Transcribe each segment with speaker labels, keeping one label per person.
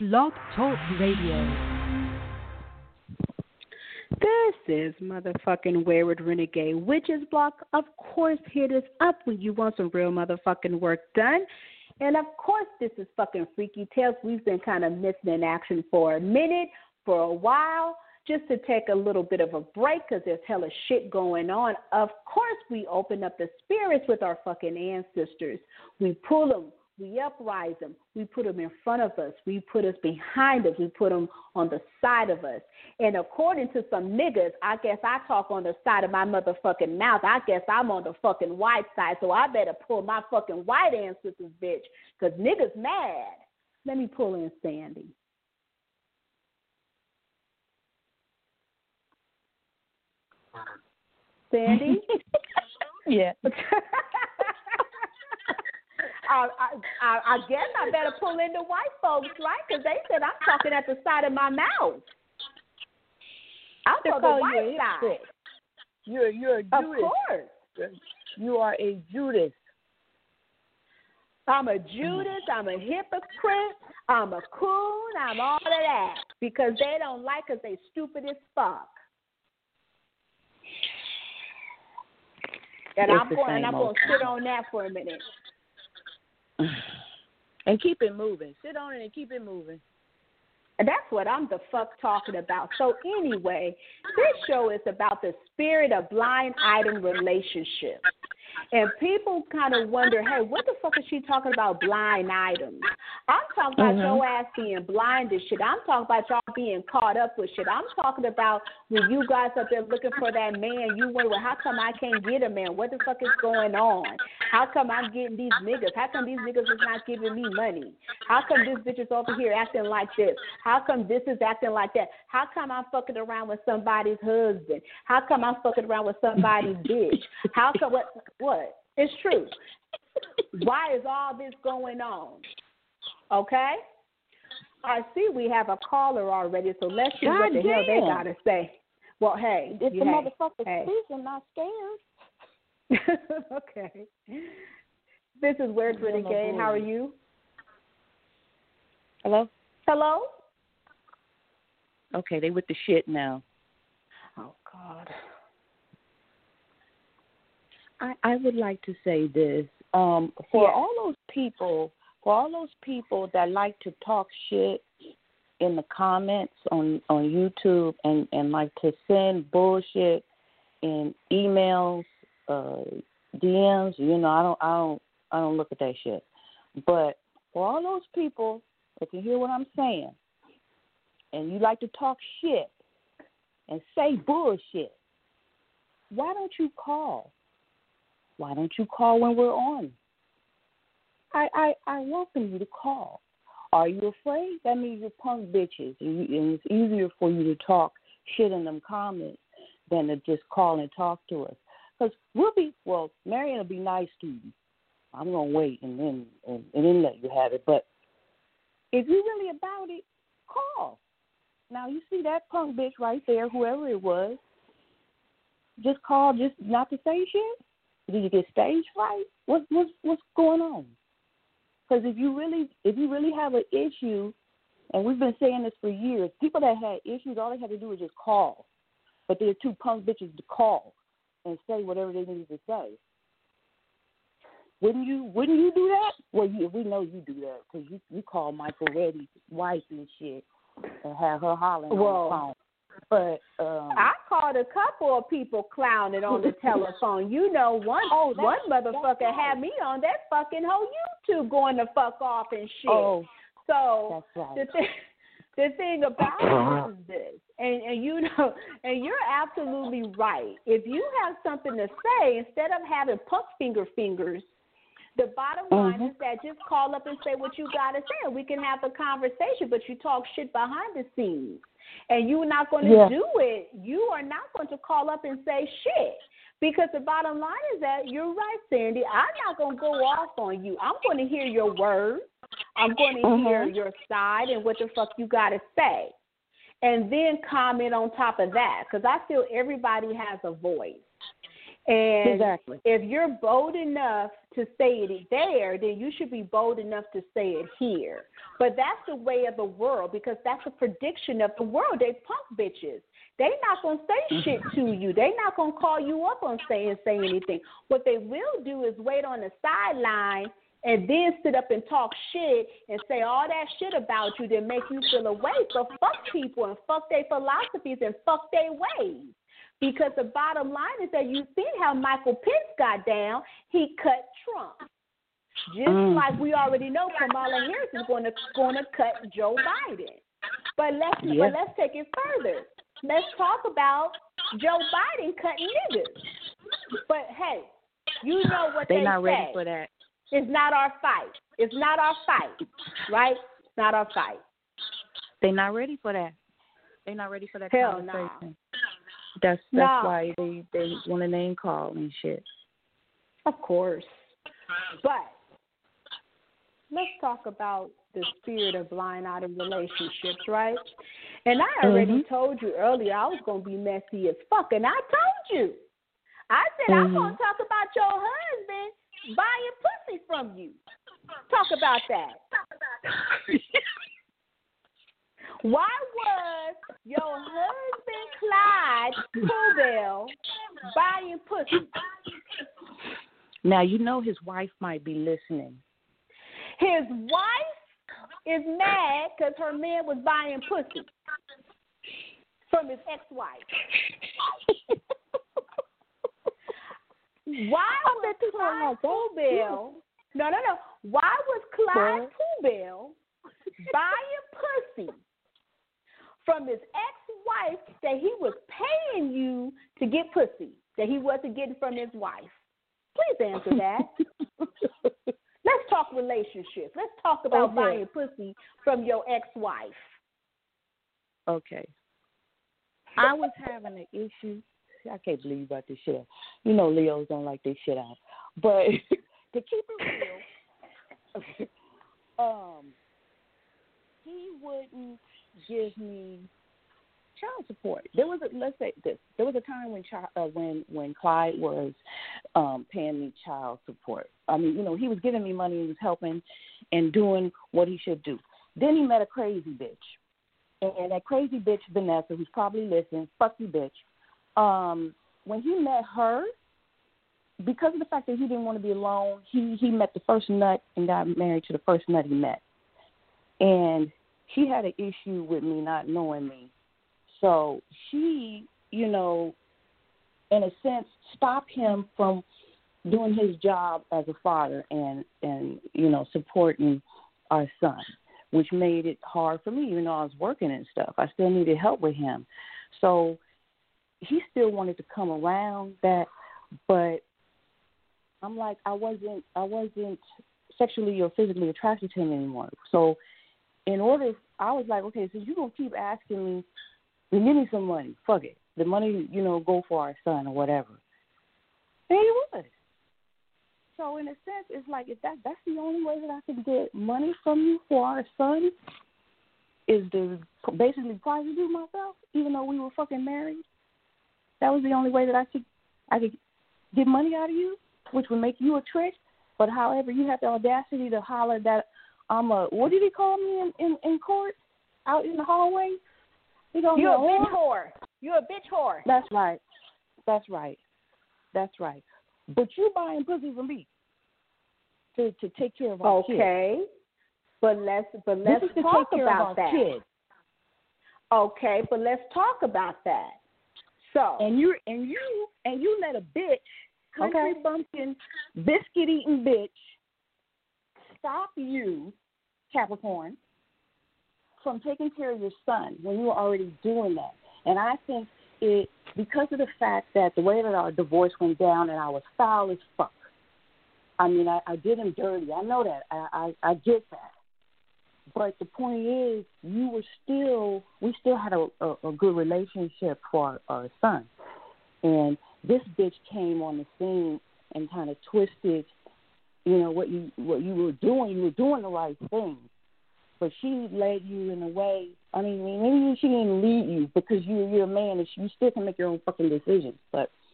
Speaker 1: Blog Talk Radio.
Speaker 2: This is motherfucking Wayward Renegade Witches Block. Of course, hit us up when you want some real motherfucking work done. And of course, this is fucking Freaky Tales. We've been kind of missing in action for a minute, for a while, just to take a little bit of a break because there's hella shit going on. Of course, we open up the spirits with our fucking ancestors. We pull them. We uprise them. We put them in front of us. We put us behind us. We put them on the side of us. And according to some niggas, I guess I talk on the side of my motherfucking mouth. I guess I'm on the fucking white side, so I better pull my fucking white ancestors, bitch, because niggas mad. Let me pull in Sandy. Sandy?
Speaker 3: Yeah.
Speaker 2: I guess I better pull in the white folks, right? Because they said I'm talking at the side of my mouth. I'm on the white side.
Speaker 3: You're a Judas.
Speaker 2: Of course.
Speaker 3: You are a Judas.
Speaker 2: I'm a Judas. I'm a hypocrite. I'm a coon. I'm all of that. Because they don't like us. They stupid as fuck. And I'm going to sit on that for a minute.
Speaker 3: And keep it moving. Sit on it and keep it moving.
Speaker 2: And that's what I'm the fuck talking about. So anyway, this show is about the spirit of blind item relationships. And people kind of wonder, hey, what the fuck is she talking about blind items? I'm talking about your ass being blind and shit. I'm talking about y'all being caught up with shit. I'm talking about when you guys up there looking for that man, you wonder, well, how come I can't get a man? What the fuck is going on? How come I'm getting these niggas? How come these niggas is not giving me money? How come this bitch is over here acting like this? How come this is acting like that? How come I'm fucking around with somebody's husband? How come I'm fucking around with somebody's bitch? How come what? It's true. Why is all this going on? Okay? I see we have a caller already, so let's see what the hell they got to say. Well, hey.
Speaker 3: It's the motherfucker speaking, not scared.
Speaker 2: Okay. This is Where's Renegade. How are you?
Speaker 3: Hello?
Speaker 2: Hello?
Speaker 3: Okay, they with the shit now.
Speaker 2: Oh, God.
Speaker 3: I would like to say this. For all those people that like to talk shit in the comments on YouTube and like to send bullshit in emails, DMs, you know, I don't look at that shit. But for all those people, if you hear what I'm saying, and you like to talk shit and say bullshit, why don't you call? Why don't you call when we're on? I welcome you to call. Are you afraid? That means you're punk bitches, and it's easier for you to talk shit in them comments than to just call and talk to us. Because Marion will be nice to you. I'm gonna wait and then let you have it. But if you're really about it, call. Now you see that punk bitch right there, whoever it was. Just call, just not to say shit. Did you get stage fright? What's going on? Because if you really have an issue, and we've been saying this for years, people that had issues, all they had to do was just call. But they're too punk bitches to call and say whatever they needed to say. Wouldn't you do that? Well, we know you do that because you call Michael Reddy's wife and shit and have her hollering on the phone. But
Speaker 2: I called a couple of people clowning on the telephone. You know, one motherfucker had me on that fucking whole YouTube going to fuck off and shit.
Speaker 3: Oh,
Speaker 2: so
Speaker 3: that's right.
Speaker 2: the thing about it is this, and you know, and you're absolutely right. If you have something to say, instead of having punk fingers, the bottom line is that just call up and say what you got to say, and we can have a conversation, but you talk shit behind the scenes. And you're not going to do it. You are not going to call up and say shit. Because the bottom line is that you're right, Sandy. I'm not going to go off on you. I'm going to hear your words. I'm going to hear your side and what the fuck you got to say. And then comment on top of that. Because I feel everybody has a voice. And
Speaker 3: exactly.
Speaker 2: if you're bold enough to say it there, then you should be bold enough to say it here. But that's the way of the world, because that's a prediction of the world. They punk bitches. They not going to say shit to you. They not going to call you up on say anything. What they will do is wait on the sideline and then sit up and talk shit and say all that shit about you that make you feel away. So fuck people and fuck their philosophies and fuck their ways. Because the bottom line is that you see how Michael Pence got down. He cut Trump. Just like we already know Kamala Harris is going to cut Joe Biden. But let's take it further. Let's talk about Joe Biden cutting niggas. But hey, you know what they say.
Speaker 3: They're not ready for that.
Speaker 2: It's not our fight. It's not our fight, right? It's not our fight.
Speaker 3: They're not ready for that. They're not ready for that
Speaker 2: Hell
Speaker 3: conversation.
Speaker 2: Nah.
Speaker 3: That's why they want a name call and shit.
Speaker 2: Of course. But let's talk about the spirit of blind item relationships, right? And I already told you earlier I was going to be messy as fuck, and I told you. I said I'm going to talk about your husband buying pussy from you. Talk about that. Why was your husband Clyde Poubelle buying pussy?
Speaker 3: Now, you know his wife might be listening.
Speaker 2: His wife is mad because her man was buying pussy from his ex-wife. Why was Clyde Poubelle? No. Why was Clyde Poubelle buying pussy from his ex-wife that he was paying you to get pussy that he wasn't getting from his wife? Please answer that. Let's talk relationships. Let's talk about buying pussy from your ex-wife.
Speaker 3: Okay. I was having an issue. I can't believe you brought this shit up. You know Leos don't like this shit out. But to keep it real, he wouldn't give me child support. Let's say this. There was a time when Clyde was paying me child support. I mean, you know, he was giving me money, he was helping and doing what he should do. Then he met a crazy bitch. And that crazy bitch, Vanessa, who's probably listening, fuck you, bitch. When he met her, because of the fact that he didn't want to be alone, he met the first nut and got married to the first nut he met. And she had an issue with me not knowing me. So she, you know, in a sense, stopped him from doing his job as a father and you know, supporting our son, which made it hard for me, even though I was working and stuff. I still needed help with him. So he still wanted to come around that, but I'm like, I wasn't sexually or physically attracted to him anymore. So I was like, okay, so you're going to keep asking me, then give me some money. Fuck it. The money, you know, go for our son or whatever. And he would. So in a sense, it's like, if that's the only way that I could get money from you for our son, is to basically prostitute myself, even though we were fucking married. That was the only way that I could get money out of you, which would make you a trick. But however, you have the audacity to holler that I'm a, what did he call me in court, out in the hallway? You're a bitch whore. You're a bitch whore. That's right. But you buying pussy from me to take care of our kids.
Speaker 2: Okay, but let's talk about that.
Speaker 3: Kids.
Speaker 2: Okay, but let's talk about that. So
Speaker 3: and you let a bitch, country bumpkin, biscuit eating bitch, stop you, Capricorn, from taking care of your son when you were already doing that. And I think it, because of the fact that the way that our divorce went down and I was foul as fuck. I mean, I did him dirty. I know that. I get that. But the point is, we still had a good relationship for our son. And this bitch came on the scene and kind of twisted, you know, what you were doing. You were doing the right thing. But she led you in a way, I mean, maybe she didn't lead you because you're a man and you still can make your own fucking decisions. But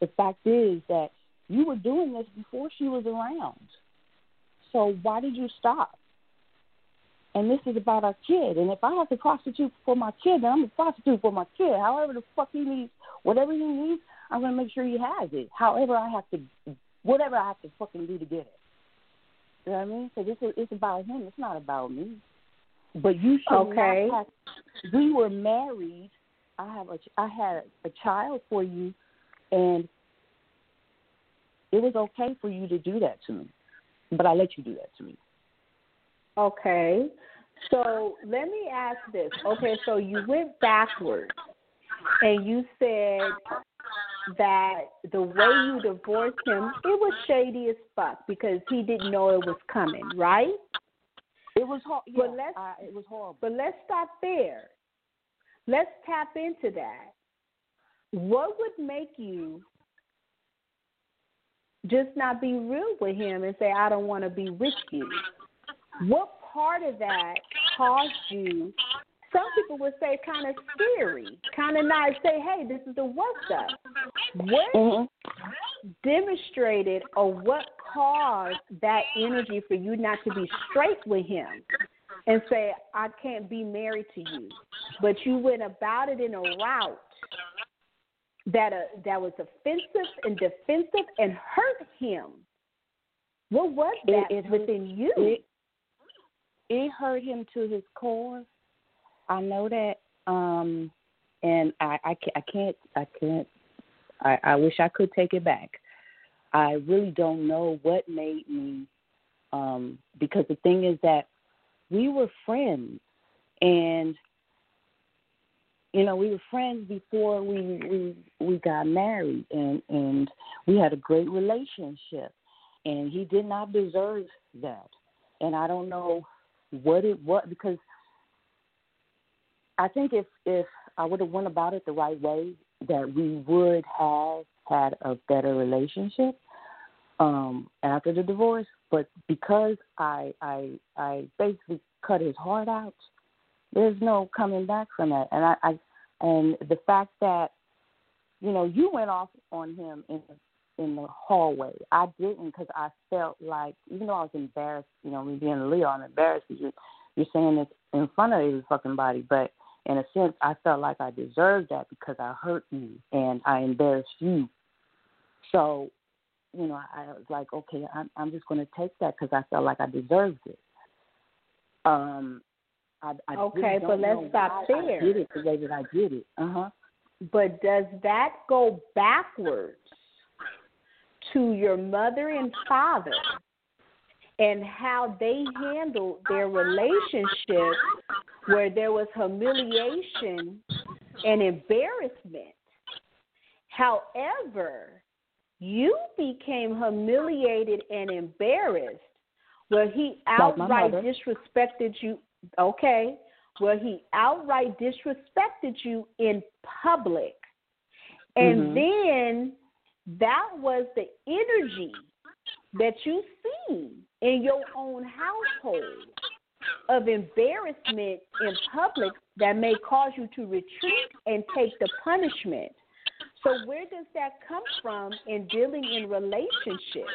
Speaker 3: the fact is that you were doing this before she was around. So why did you stop? And this is about our kid. And if I have to prostitute for my kid, then I'm going to prostitute for my kid. However the fuck he needs, whatever he needs, I'm going to make sure he has it. Whatever I have to fucking do to get it. You know what I mean? So it's about him. It's not about me. But you should
Speaker 2: okay.
Speaker 3: not have. We were married. I had a child for you, and it was okay for you to do that to me. But I let you do that to me.
Speaker 2: Okay. So let me ask this. Okay, so you went backwards, and you said that the way you divorced him, it was shady as fuck because he didn't know it was coming, right?
Speaker 3: It was hard. Yeah,
Speaker 2: it
Speaker 3: was horrible.
Speaker 2: But let's stop there. Let's tap into that. What would make you just not be real with him and say, I don't want to be with you? What part of that caused you, some people would say kind of scary, kind of nice, say, hey, this is the what's up. What demonstrated or what caused that energy for you not to be straight with him and say, I can't be married to you? But you went about it in a route that was offensive and defensive and hurt him. What was that within you?
Speaker 3: It hurt him to his core. I know that, and I can't. I wish I could take it back. I really don't know what made me, because the thing is that we were friends, and we were friends before we got married, and we had a great relationship, and he did not deserve that, and I don't know what it was, because I think if I would have went about it the right way, that we would have had a better relationship after the divorce. But because I basically cut his heart out, there's no coming back from that. And the fact that you went off on him in the hallway, I didn't, because I felt like, even though I was embarrassed, me being a Leo, I'm embarrassed because you're saying this in front of his fucking body, but in a sense, I felt like I deserved that because I hurt you and I embarrassed you. So, I was like, okay, I'm just going to take that because I felt like I deserved it. I
Speaker 2: okay,
Speaker 3: really
Speaker 2: but let's stop there.
Speaker 3: I did it the way that I did it.
Speaker 2: But does that go backwards to your mother and father and how they handled their relationship, where there was humiliation and embarrassment? However, you became humiliated and embarrassed where he outright disrespected you. Okay, where he outright disrespected you in public. And then that was the energy that you see in your own household of embarrassment in public that may cause you to retreat and take the punishment. So where does that come from in dealing in relationships?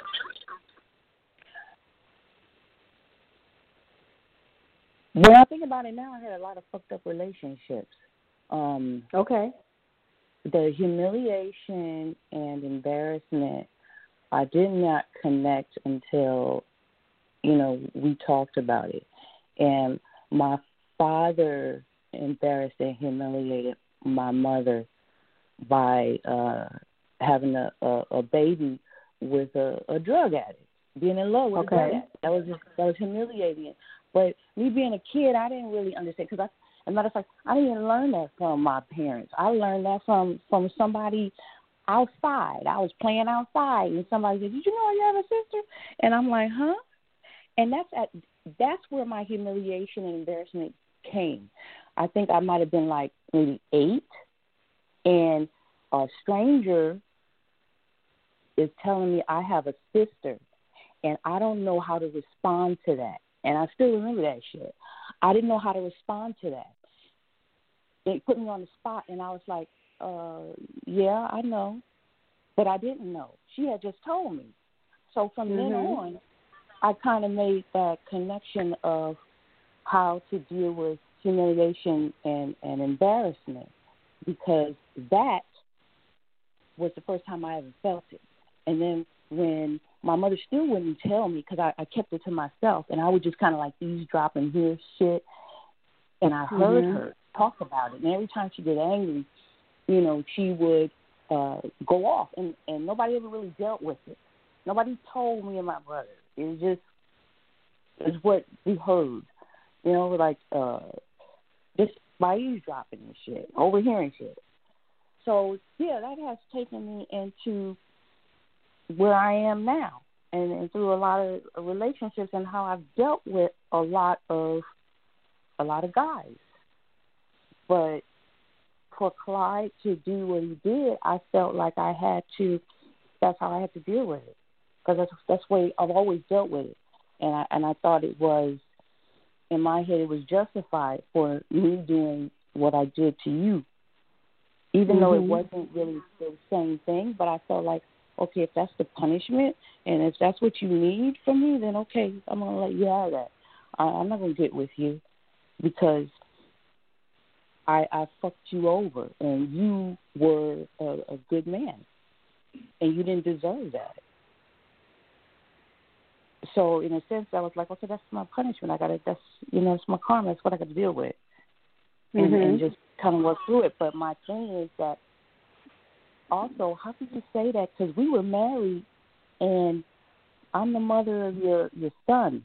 Speaker 3: When I think about it now, I had a lot of fucked up relationships.
Speaker 2: Okay.
Speaker 3: The humiliation and embarrassment, I did not connect until, we talked about it. And my father embarrassed and humiliated my mother by having a baby with a drug addict, being in love with a drug addict. That was humiliating. But me being a kid, I didn't really understand, because as a matter of fact, I didn't even learn that from my parents. I learned that from somebody outside. I was playing outside, and somebody said, "Did you know you have a sister?" And I'm like, "Huh?" And that's where my humiliation and embarrassment came. I think I might have been like maybe 8, and a stranger is telling me I have a sister, and I don't know how to respond to that. And I still remember that shit. I didn't know how to respond to that. It put me on the spot, and I was like, yeah, I know. but I didn't know. She had just told me. So from then on, I kind of made that connection of how to deal with humiliation and embarrassment, because that was the first time I ever felt it. And then when my mother still wouldn't tell me, because I kept it to myself, and I would just kind of like eavesdrop and hear shit, and I heard her talk about it. And every time she get angry, you know, she would go off, and nobody ever really dealt with it. Nobody told me and my brother. It was just, it's what we heard, you know, like just by eavesdropping and shit, overhearing shit. So, yeah, that has taken me into where I am now, and through a lot of relationships and how I've dealt with a lot of guys. But for Clyde to do what he did, I felt like I had to. That's how I had to deal with it, because that's the way I've always dealt with it, and I thought it was, in my head, it was justified for me doing what I did to you, even though it wasn't really the same thing. But I felt like, okay, if that's the punishment and if that's what you need from me, then okay, I'm gonna let you have that. I'm not gonna get with you because I fucked you over, and you were a good man, and you didn't deserve that. So in a sense, I was like, okay, that's my punishment. That's it's my karma. That's what I got to deal with, and just kind of work through it. But my thing is that also, how could you say that? Because we were married, and I'm the mother of your son,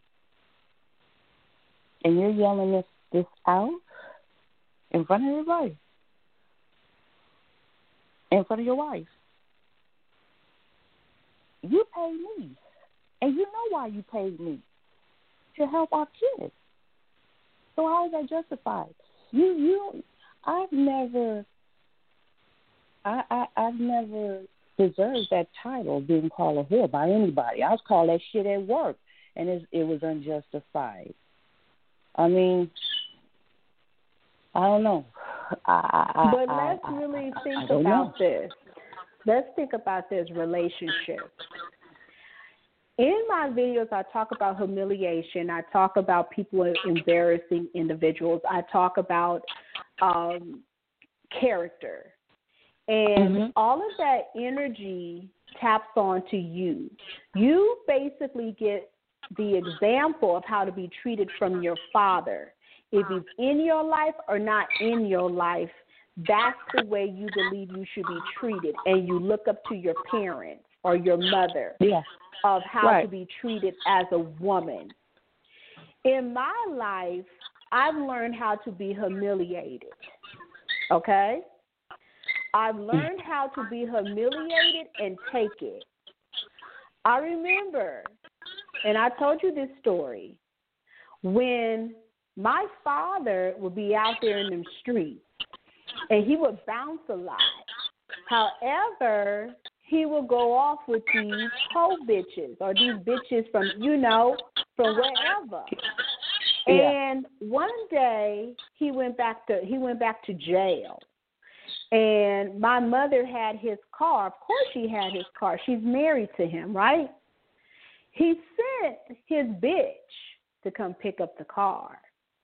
Speaker 3: and you're yelling this out in front of everybody, in front of your wife. You pay me, and you know why you paid me, to help our kids. So how is that justified? I've never deserved that title of being called a whore by anybody. I was called that shit at work, and it was unjustified. I mean, I don't know.
Speaker 2: But let's really think about this. Let's think about this relationship. In my videos, I talk about humiliation. I talk about people embarrassing individuals. I talk about character. And all of that energy taps onto you. You basically get the example of how to be treated from your father. If he's in your life or not in your life, that's the way you believe you should be treated. And you look up to your parents or your mother of how to be treated as a woman. In my life, I've learned how to be humiliated, okay? I've learned how to be humiliated and take it. I remember, and I told you this story, when my father would be out there in the streets, and he would bounce a lot. However, he would go off with these hoe bitches or these bitches from from wherever. And one day he went back to jail. And my mother had his car. Of course she had his car. She's married to him, right? He sent his bitch to come pick up the car.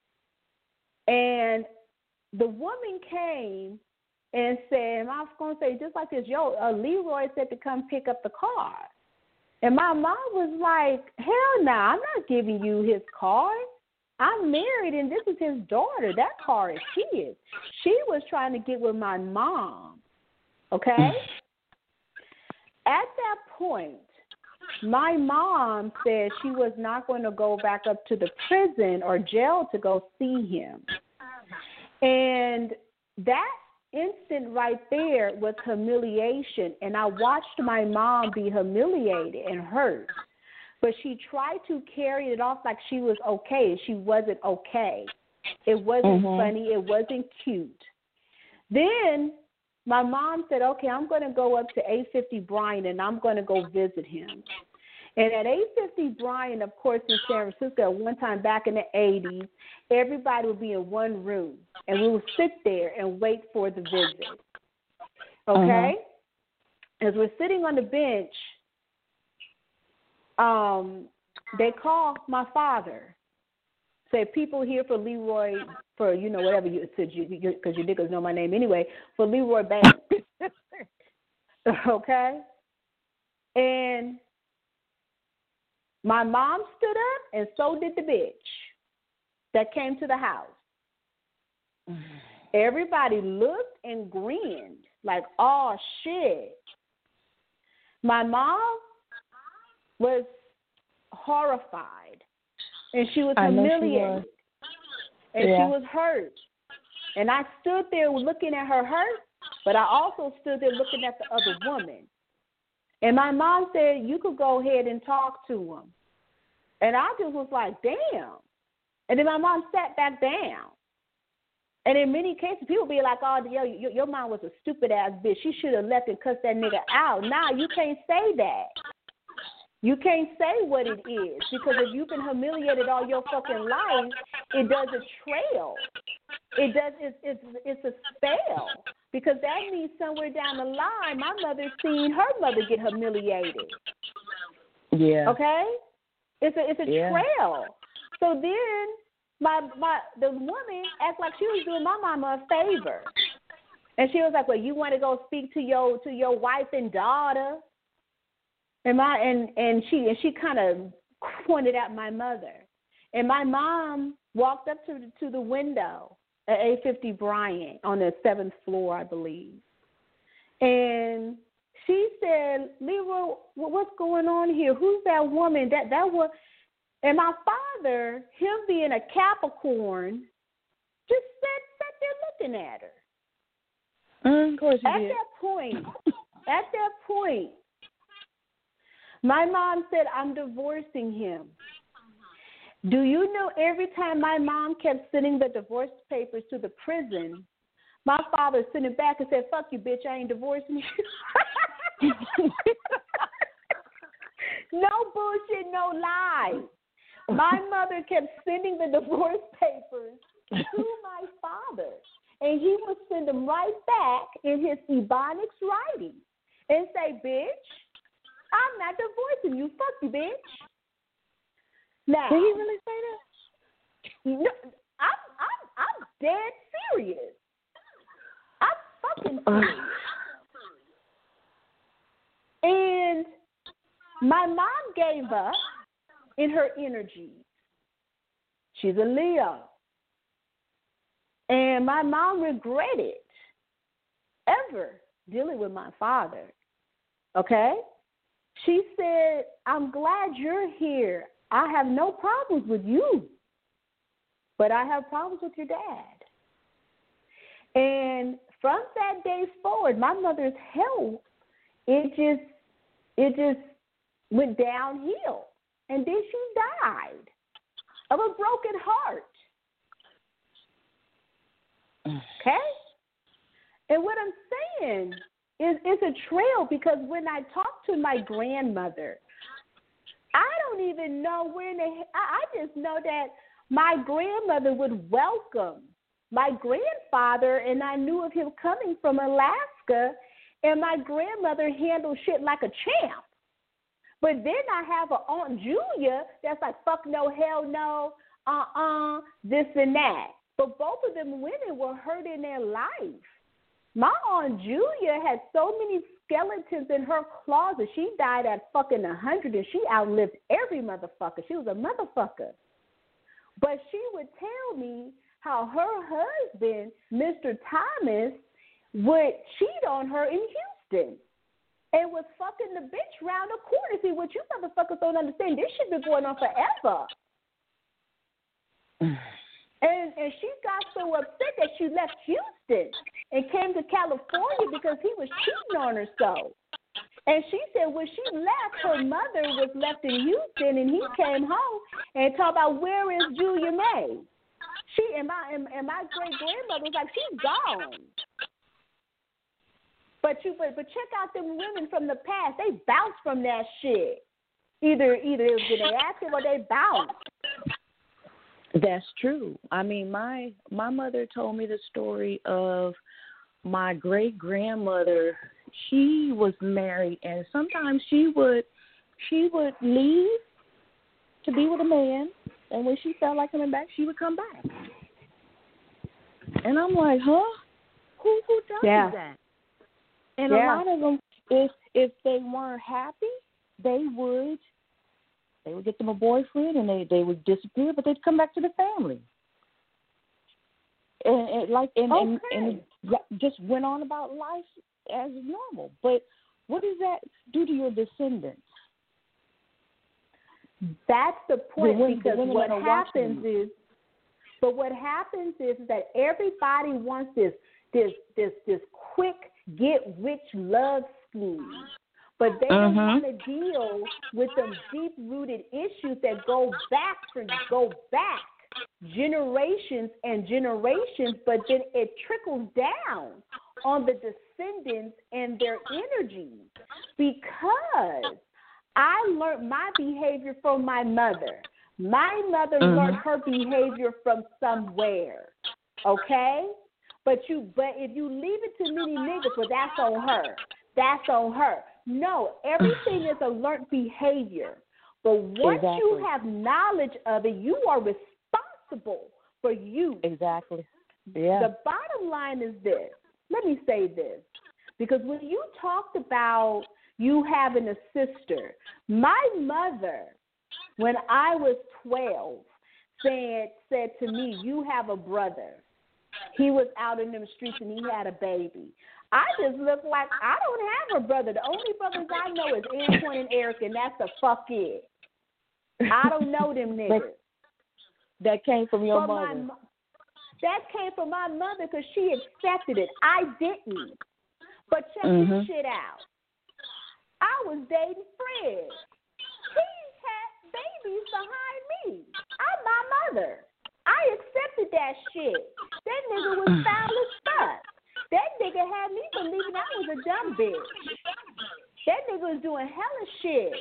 Speaker 2: And the woman came and said, and I was going to say just like this, Leroy said to come pick up the car. And my mom was like, hell no, I'm not giving you his car. I'm married, and this is his daughter. That car is his. She was trying to get with my mom, okay? At that point, my mom said she was not going to go back up to the prison or jail to go see him. And that instant right there was humiliation, and I watched my mom be humiliated and hurt. But she tried to carry it off like she was okay. She wasn't okay. It wasn't funny. It wasn't cute. Then my mom said, okay, I'm going to go up to 850 Bryan, and I'm going to go visit him. And at 850 Bryan, of course, in San Francisco, at one time back in the 80s, everybody would be in one room, and we would sit there and wait for the visit. Okay? as we're sitting on the bench, they call my father. Say, people here for Leroy, for, you know, whatever you said, because you niggas know my name anyway, for Leroy Banks. Okay? And my mom stood up, and so did the bitch that came to the house. Everybody looked and grinned like, oh, shit. My mom was horrified, and she was humiliated, and she was hurt. And I stood there looking at her hurt, but I also stood there looking at the other woman. And my mom said, you could go ahead and talk to him. And I just was like, damn. And then my mom sat back down. And in many cases, people be like, oh, yo, your mom was a stupid-ass bitch. She should have left and cussed that nigga out. Nah, you can't say that. You can't say what it is, because if you've been humiliated all your fucking life, it does a trail. It's a spell, because that means somewhere down the line, my mother seen her mother get humiliated.
Speaker 3: Yeah.
Speaker 2: Okay? It's a trail. So then the woman acted like she was doing my mama a favor. And she was like, well, you want to go speak to your wife and daughter? And she kind of pointed at my mother. And my mom walked up to the window at 850 Bryant on the 7th floor, I believe. And she said, Leroy, what's going on here? Who's that woman? That was. And my father, him being a Capricorn, just sat there looking at her.
Speaker 3: Of course he did.
Speaker 2: At that point, my mom said, I'm divorcing him. Do you know every time my mom kept sending the divorce papers to the prison, my father sent it back and said, fuck you, bitch, I ain't divorcing you. No bullshit, no lies. My mother kept sending the divorce papers to my father, and he would send them right back in his Ebonics writing and say, bitch, I'm not divorcing you. Fuck you, bitch. Now,
Speaker 3: did he really say that?
Speaker 2: No, I'm dead serious. I'm fucking serious. And my mom gave up in her energy. She's a Leo. And my mom regretted ever dealing with my father. Okay? She said, I'm glad you're here. I have no problems with you, but I have problems with your dad. And from that day forward, my mother's health, it just went downhill. And then she died of a broken heart. Okay? And what I'm saying is it's a trail, because when I talk to my grandmother, I don't even know I just know that my grandmother would welcome my grandfather, and I knew of him coming from Alaska, and my grandmother handled shit like a champ. But then I have an Aunt Julia that's like, fuck no, hell no, this and that. But both of them women were hurt in their life. My Aunt Julia had so many skeletons in her closet. She died at fucking 100, and she outlived every motherfucker. She was a motherfucker. But she would tell me how her husband, Mr. Thomas, would cheat on her in Houston and was fucking the bitch round the corner. See, what you motherfuckers don't understand, this shit been going on forever. And she got so upset that she left Houston and came to California because he was cheating on her so. And she said when she left, her mother was left in Houston, and he came home and talked about, where is Julia May? She and my great grandmother was like, she's gone. But check out them women from the past. They bounce from that shit. Either it was they active or they bounce.
Speaker 3: That's true. I mean, my mother told me the story of my great grandmother she was married, and sometimes she would leave to be with a man, and when she felt like coming back, she would come back. And I'm like, huh? Who does that? And a lot of them, if they weren't happy, they would get them a boyfriend, and they would disappear, but they'd come back to the family. And it just went on about life as normal. But what does that do to your descendants?
Speaker 2: That's the point, because what happens is that everybody wants this quick get rich love scheme, but they don't want to deal with them deep rooted issues that go back generations and generations, but then it trickles down on the descendants and their energy. Because I learned my behavior from my mother. My mother learned her behavior from somewhere. Okay? But if you leave it to many niggas, well, that's on her. That's on her. No, everything is a learned behavior. But once you have knowledge of it, you are responsible for you.
Speaker 3: Exactly. Yeah.
Speaker 2: The bottom line is this. Let me say this. Because when you talked about you having a sister, my mother, when I was 12, said to me, you have a brother. He was out in them streets and he had a baby. I just look like I don't have a brother. The only brothers I know is Antoine and Eric, and that's the fuck it. I don't know them niggas.
Speaker 3: That came from your mother.
Speaker 2: That came from my mother because she accepted it. I didn't. But check this shit out. I was dating Fred. He had babies behind me. I'm my mother. I accepted that shit. That nigga was foul as fuck. That nigga had me believing I was a dumb bitch. That nigga was doing hella shit.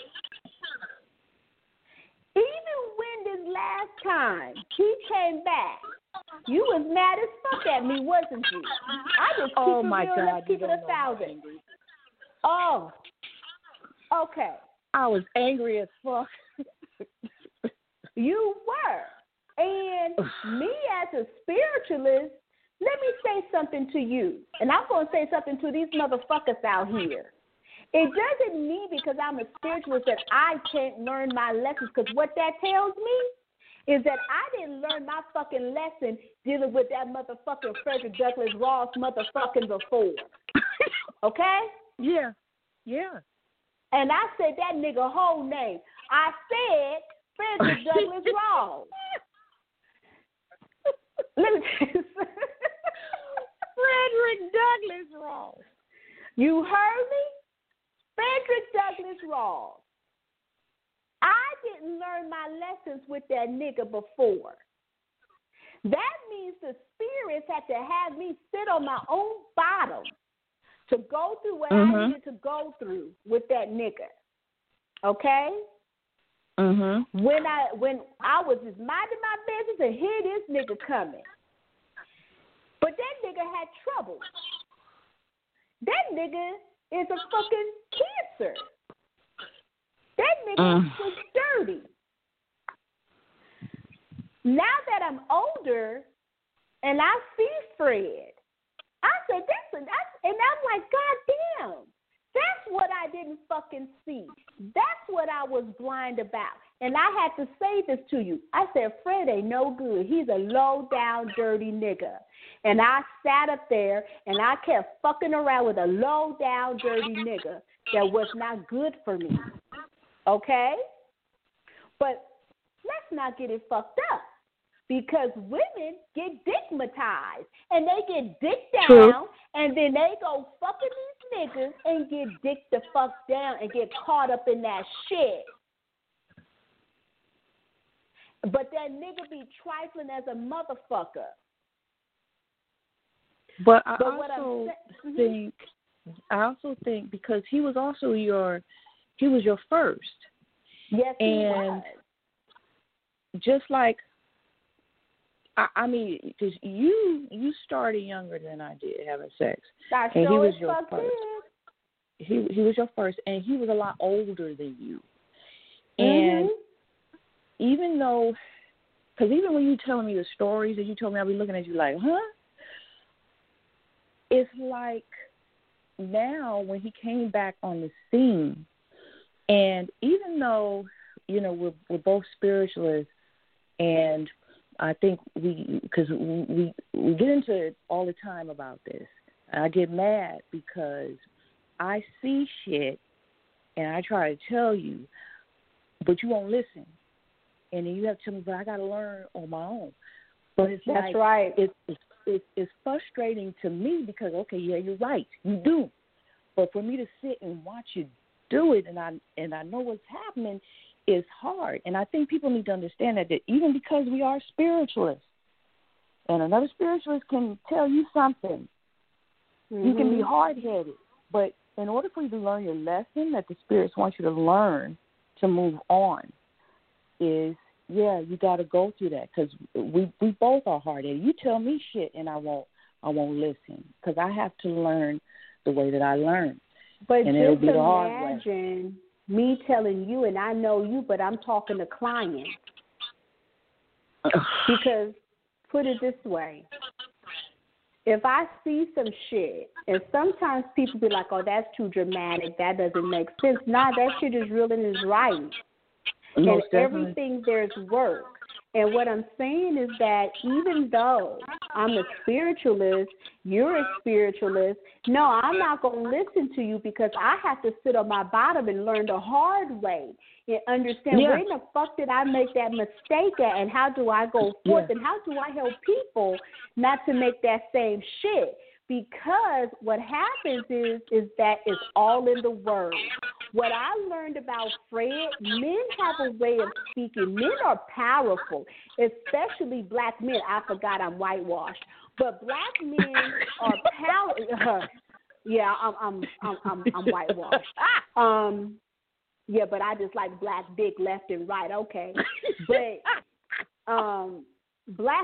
Speaker 2: Even when this last time he came back, you was mad as fuck at me, wasn't you? I just keep it real, let's keep it 1,000. Oh, okay.
Speaker 3: I was angry as fuck.
Speaker 2: You were. And me as a spiritualist, let me say something to you. And I'm going to say something to these motherfuckers out here. It doesn't mean because I'm a spiritualist that I can't learn my lessons, because what that tells me is that I didn't learn my fucking lesson dealing with that motherfucking Frederick Douglass Ross motherfucking before. Okay?
Speaker 3: Yeah.
Speaker 2: And I said that nigga whole name. I said Frederick Douglass Ross. Let me tell you something.
Speaker 3: Frederick Douglass Ross.
Speaker 2: You heard me? Frederick Douglass Ross. I didn't learn my lessons with that nigga before. That means the spirits had to have me sit on my own bottom to go through what I needed to go through with that nigga. Okay? When I was just minding my business and here this nigga coming. But that nigga had trouble. That nigga is a fucking cancer. That nigga was dirty. Now that I'm older and I see Fred, I said, and I'm like, God damn, that's what I didn't fucking see. That's what I was blind about. And I had to say this to you. I said, Fred ain't no good. He's a low-down, dirty nigga. And I sat up there and I kept fucking around with a low-down, dirty nigga that was not good for me. Okay? But let's not get it fucked up. Because women get dickmatized. And they get dicked down. And then they go fucking these niggas and get dicked the fuck down and get caught up in that shit. But that nigga be trifling as a motherfucker.
Speaker 3: But I also think because he was also your first.
Speaker 2: Yes, he was.
Speaker 3: Just like, I mean, because you started younger than I did having sex,
Speaker 2: I
Speaker 3: and
Speaker 2: sure
Speaker 3: he was your
Speaker 2: first.
Speaker 3: he was your first, and he was a lot older than you. And even though, because even when you telling me the stories that you told me, I'll be looking at you like, huh? It's like now when he came back on the scene, and even though, you know, we're both spiritualists, and I think because we get into it all the time about this. I get mad because I see shit and I try to tell you, but you won't listen. And then you have to tell me, but I got to learn on my own. But it's
Speaker 2: That's right.
Speaker 3: It's frustrating to me because, okay, yeah, you're right. You do. But for me to sit and watch you do it and I know what's happening is hard. And I think people need to understand that even because we are spiritualists, and another spiritualist can tell you something, you can be hard-headed. But in order for you to learn your lesson that the spirits want you to learn to move on is, yeah, you got to go through that because we both are hard-headed. You tell me shit and I won't listen because I have to learn the way that I learn.
Speaker 2: But
Speaker 3: and
Speaker 2: just
Speaker 3: the hard way.
Speaker 2: imagine me telling you, and I know you, but I'm talking to clients. Because, put it this way, if I see some shit, and sometimes people be like, oh, that's too dramatic, that doesn't make sense. Nah, that shit is real and is right.
Speaker 3: Most
Speaker 2: and everything there's work. And what I'm saying is that even though I'm a spiritualist, you're a spiritualist, no, I'm not going to listen to you because I have to sit on my bottom and learn the hard way and understand where in the fuck did I make that mistake at and how do I go forth and how do I help people not to make that same shit. Because what happens is that it's all in the word. What I learned about Fred, men have a way of speaking. Men are powerful, especially black men. I forgot I'm whitewashed, but black men are powerful. Yeah, I'm whitewashed. Yeah, but I just like black dick left and right. Okay, but black.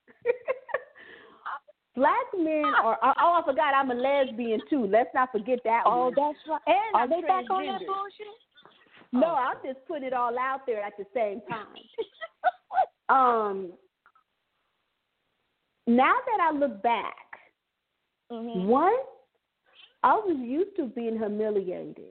Speaker 2: Black men are, I forgot I'm a lesbian too. Let's not forget that one.
Speaker 3: Oh, that's right.
Speaker 2: And
Speaker 3: are they back on that bullshit?
Speaker 2: No, I'm just putting it all out there at the same time. Now that I look back, one, I was used to being humiliated.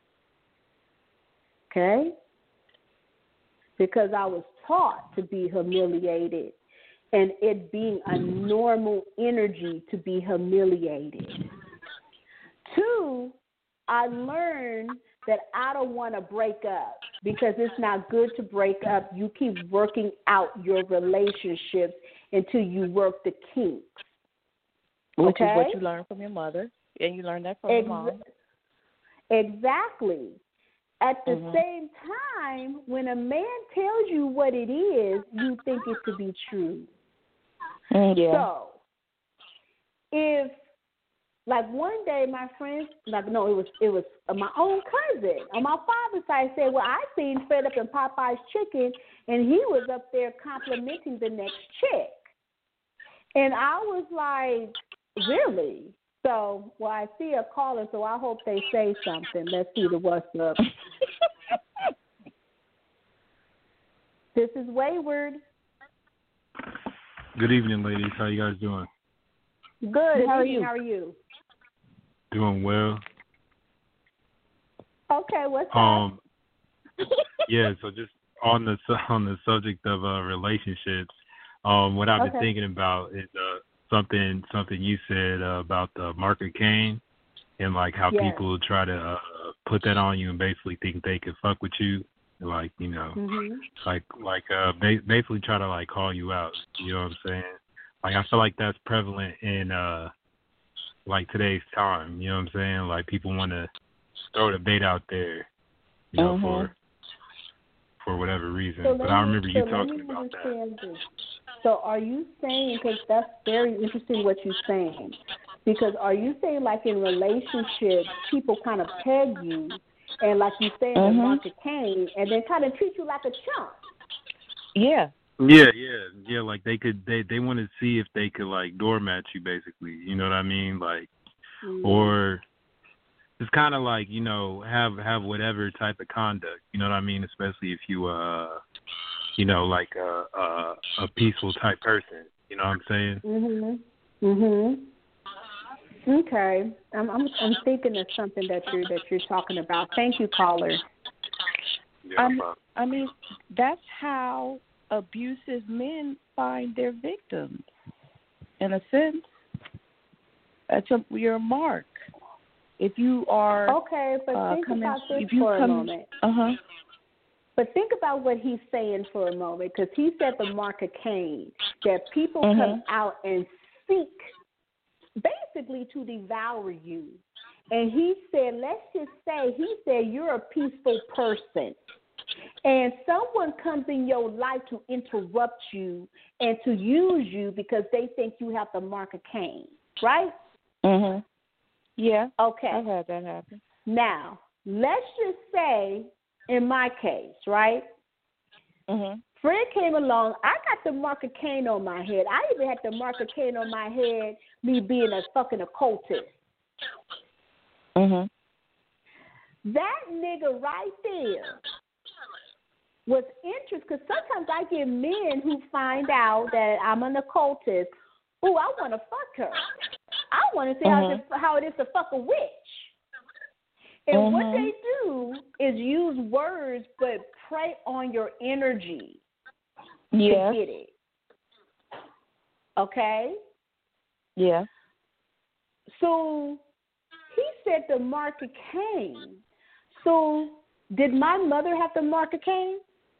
Speaker 2: Okay? Because I was taught to be humiliated. And it being a normal energy to be humiliated. Two, I learned that I don't want to break up because it's not good to break up. You keep working out your relationships until you work the kinks.
Speaker 3: Which is what you learned from your mother, and you learned that from your mom.
Speaker 2: Exactly. At the same time, when a man tells you what it is, you think it to be true. So, if, like one day my friends, it was my own cousin on my father's side said, well, I seen Fred up in Popeye's Chicken, and he was up there complimenting the next chick. And I was like, really? So, well, I see a caller, so I hope they say something. Let's see what's up. This is Wayward.
Speaker 4: Good evening, ladies. How you guys doing?
Speaker 2: Good. How are you?
Speaker 4: Doing well.
Speaker 2: Okay, what's up?
Speaker 4: Yeah, so just on the subject of relationships, what I've been thinking about is something you said about the marker cane and like how people try to put that on you and basically think they can fuck with you. Like, you know, basically try to like call you out. You know what I'm saying? Like, I feel like that's prevalent in like today's time. You know what I'm saying? Like, people want to throw the bait out there, you know, for whatever reason.
Speaker 2: So
Speaker 4: but I remember you talking about that.
Speaker 2: This. So are you saying, because that's very interesting what you're saying, because are you saying like in relationships people kind of peg you and like you say, the market came, and then kind of treat you like a chump.
Speaker 3: Yeah.
Speaker 4: Like they want to see if they could like doormat you, basically. You know what I mean? Like, or it's kind of like, have whatever type of conduct. You know what I mean? Especially if you like a peaceful type person. You know what I'm saying?
Speaker 2: Okay, I'm thinking of something that you're talking about. Thank you, caller.
Speaker 4: Yeah,
Speaker 3: I mean, that's how abusive men find their victims. In a sense, that's your mark. If you are
Speaker 2: okay, but think about this for a moment. But think about what he's saying for a moment, because he said the mark of Cain, that people come out and seek basically to devour you. And he said, let's just say, you're a peaceful person. And someone comes in your life to interrupt you and to use you because they think you have the mark of Cain, right?
Speaker 3: Yeah.
Speaker 2: Okay.
Speaker 3: I've had that happen.
Speaker 2: Now, let's just say, in my case, right? Fred came along. I got the mark of Cain on my head. I even had the mark of Cain on my head, me being a fucking occultist. That nigga right there was interested, because sometimes I get men who find out that I'm an occultist. Ooh, I want to fuck her. I want to see how it is to fuck a witch. And what they do is use words but prey on your energy to get it. Okay?
Speaker 3: Yeah.
Speaker 2: So he said the mark of Cain. So did my mother have the mark of Cain?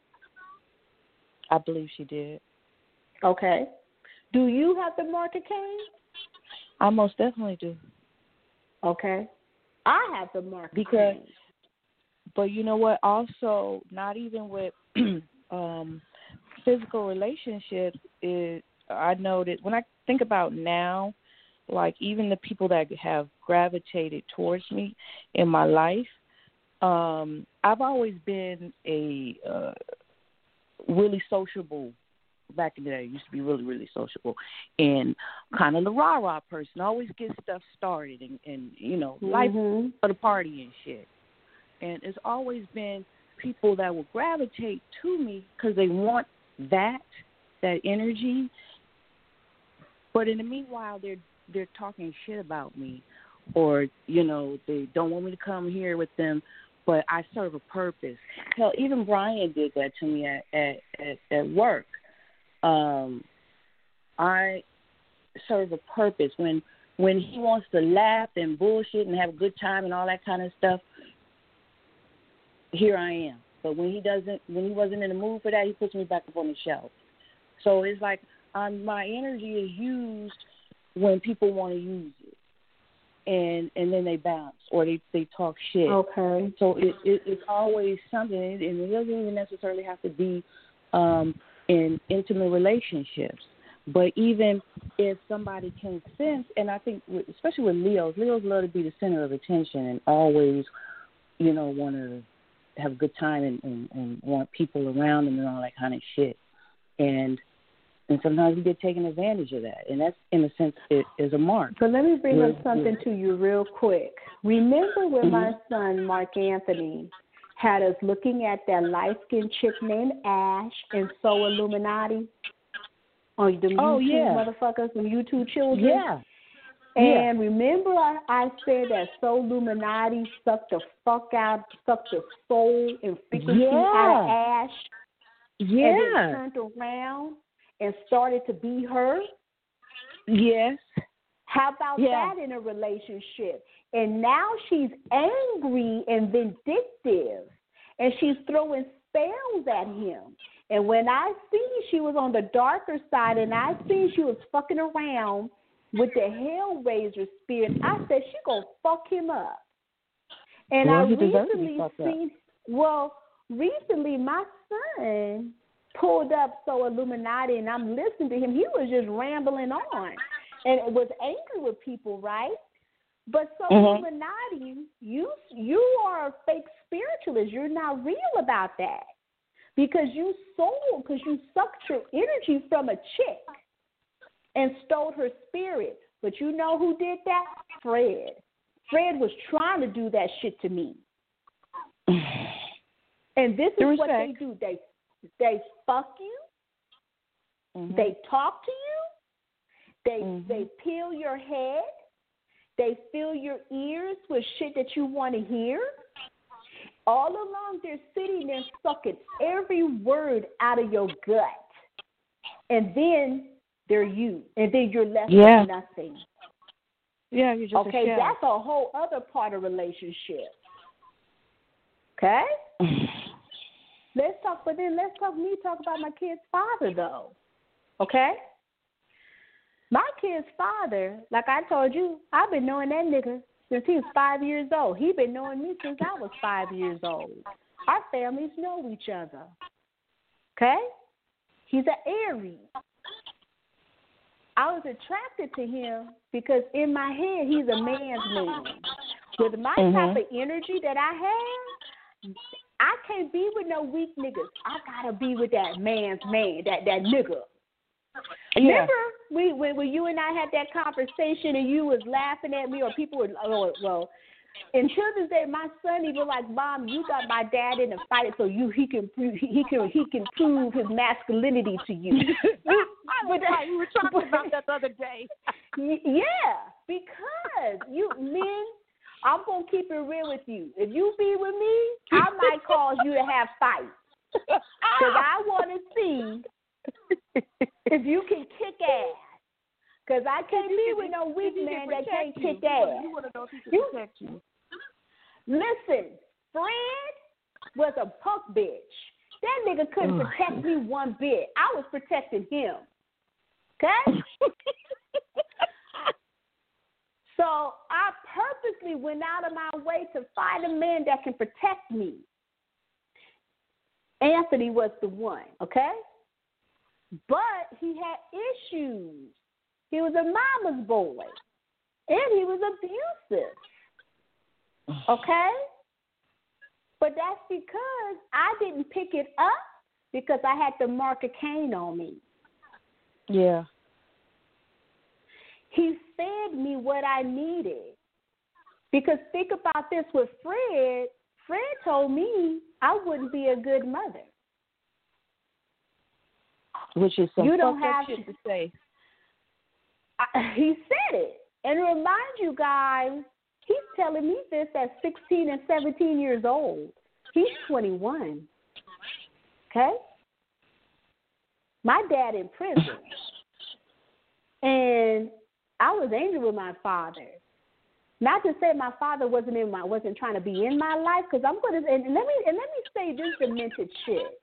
Speaker 3: I believe she did.
Speaker 2: Okay. Do you have the mark of Cain?
Speaker 3: I most definitely do.
Speaker 2: Okay. I have the mark of Cain.
Speaker 3: But you know what? Also, not even with physical relationships, I know that when I think about now, like even the people that have gravitated towards me in my life, I've always been a really sociable. Back in the day, I used to be really, really sociable and kind of the rah-rah person. Always get stuff started and life for the party and shit. And it's always been people that will gravitate to me because they want that energy. But in the meanwhile, they're talking shit about me, or they don't want me to come here with them. But I serve a purpose. Hell, even Brian did that to me at work. I serve a purpose. When he wants to laugh and bullshit and have a good time and all that kind of stuff, here I am. But when he wasn't in the mood for that, he puts me back up on the shelf. So it's like my energy is used when people want to use it, and then they bounce or they talk shit.
Speaker 2: Okay.
Speaker 3: So it's always something, and it doesn't even necessarily have to be in intimate relationships. But even if somebody can sense, and I think especially with Leos love to be the center of attention and always, want to have a good time and want people around them and all that kind of shit. And sometimes we get taken advantage of that. And that's, in a sense, it is a mark.
Speaker 2: So let me bring up something to you real quick. Remember when my son, Mark Anthony, had us looking at that light-skinned chick named Ash and So Illuminati? On the YouTube motherfuckers, the YouTube children?
Speaker 3: Yeah.
Speaker 2: And remember I said that Soul Illuminati sucked the soul and frequency out of Ash?
Speaker 3: Yeah.
Speaker 2: And then turned around and started to be her?
Speaker 3: Yes.
Speaker 2: How about that in a relationship? And now she's angry and vindictive, and she's throwing spells at him. And when I see she was on the darker side, and I see she was fucking around with the Hellraiser spirit, I said she gonna fuck him up. And I recently my son pulled up So Illuminati, and I'm listening to him. He was just rambling on, and it was angry with people, right? But So Illuminati, you are a fake spiritualist. You're not real about that. Because you sucked your energy from a chick and stole her spirit. But you know who did that? Fred. Fred was trying to do that shit to me. And this is what they do. They fuck you. Mm-hmm. They talk to you. They peel your head. They fill your ears with shit that you want to hear. All along, they're sitting there sucking every word out of your gut. And then they're you. And then you're left with nothing.
Speaker 3: Yeah, you're just
Speaker 2: a shell. That's a whole other part of relationship. Okay? Let's talk about my kid's father, though. Okay? My kid's father, like I told you, I've been knowing that nigga since he was 5 years old. He been knowing me since I was 5 years old. Our families know each other. Okay? He's an Aries. I was attracted to him because in my head, he's a man's man. With my type of energy that I have, I can't be with no weak niggas. I gotta be with that man's man, that nigga. Yeah. Remember when you and I had that conversation and you was laughing at me, or people were, in Children's Day, my son even like, Mom, you got my dad in a fight so he can prove his masculinity to you.
Speaker 3: We were talking about that the other day.
Speaker 2: Yeah, because you men, I'm gonna keep it real with you. If you be with me, I might cause you to have fights because I want to see if you can kick ass. Because I can't be with no weak man that can't kick ass.
Speaker 3: You want to know if he can protect you.
Speaker 2: Listen, Fred was a punk bitch. That nigga couldn't protect me one bit. I was protecting him. Okay? So I purposely went out of my way to find a man that can protect me. Anthony was the one, okay? But he had issues. He was a mama's boy, and he was abusive, okay? But that's because I didn't pick it up because I had the mark of Cain on me.
Speaker 3: Yeah.
Speaker 2: He fed me what I needed. Because think about this with Fred. Fred told me I wouldn't be a good mother.
Speaker 3: Which is some fucked up shit to say.
Speaker 2: He said it. And remind you guys, he's telling me this at 16 and 17 years old. He's 21. Okay? My dad in prison. And I was angry with my father. Not to say my father wasn't trying to be in my life, because I'm going to, and let me say this demented shit.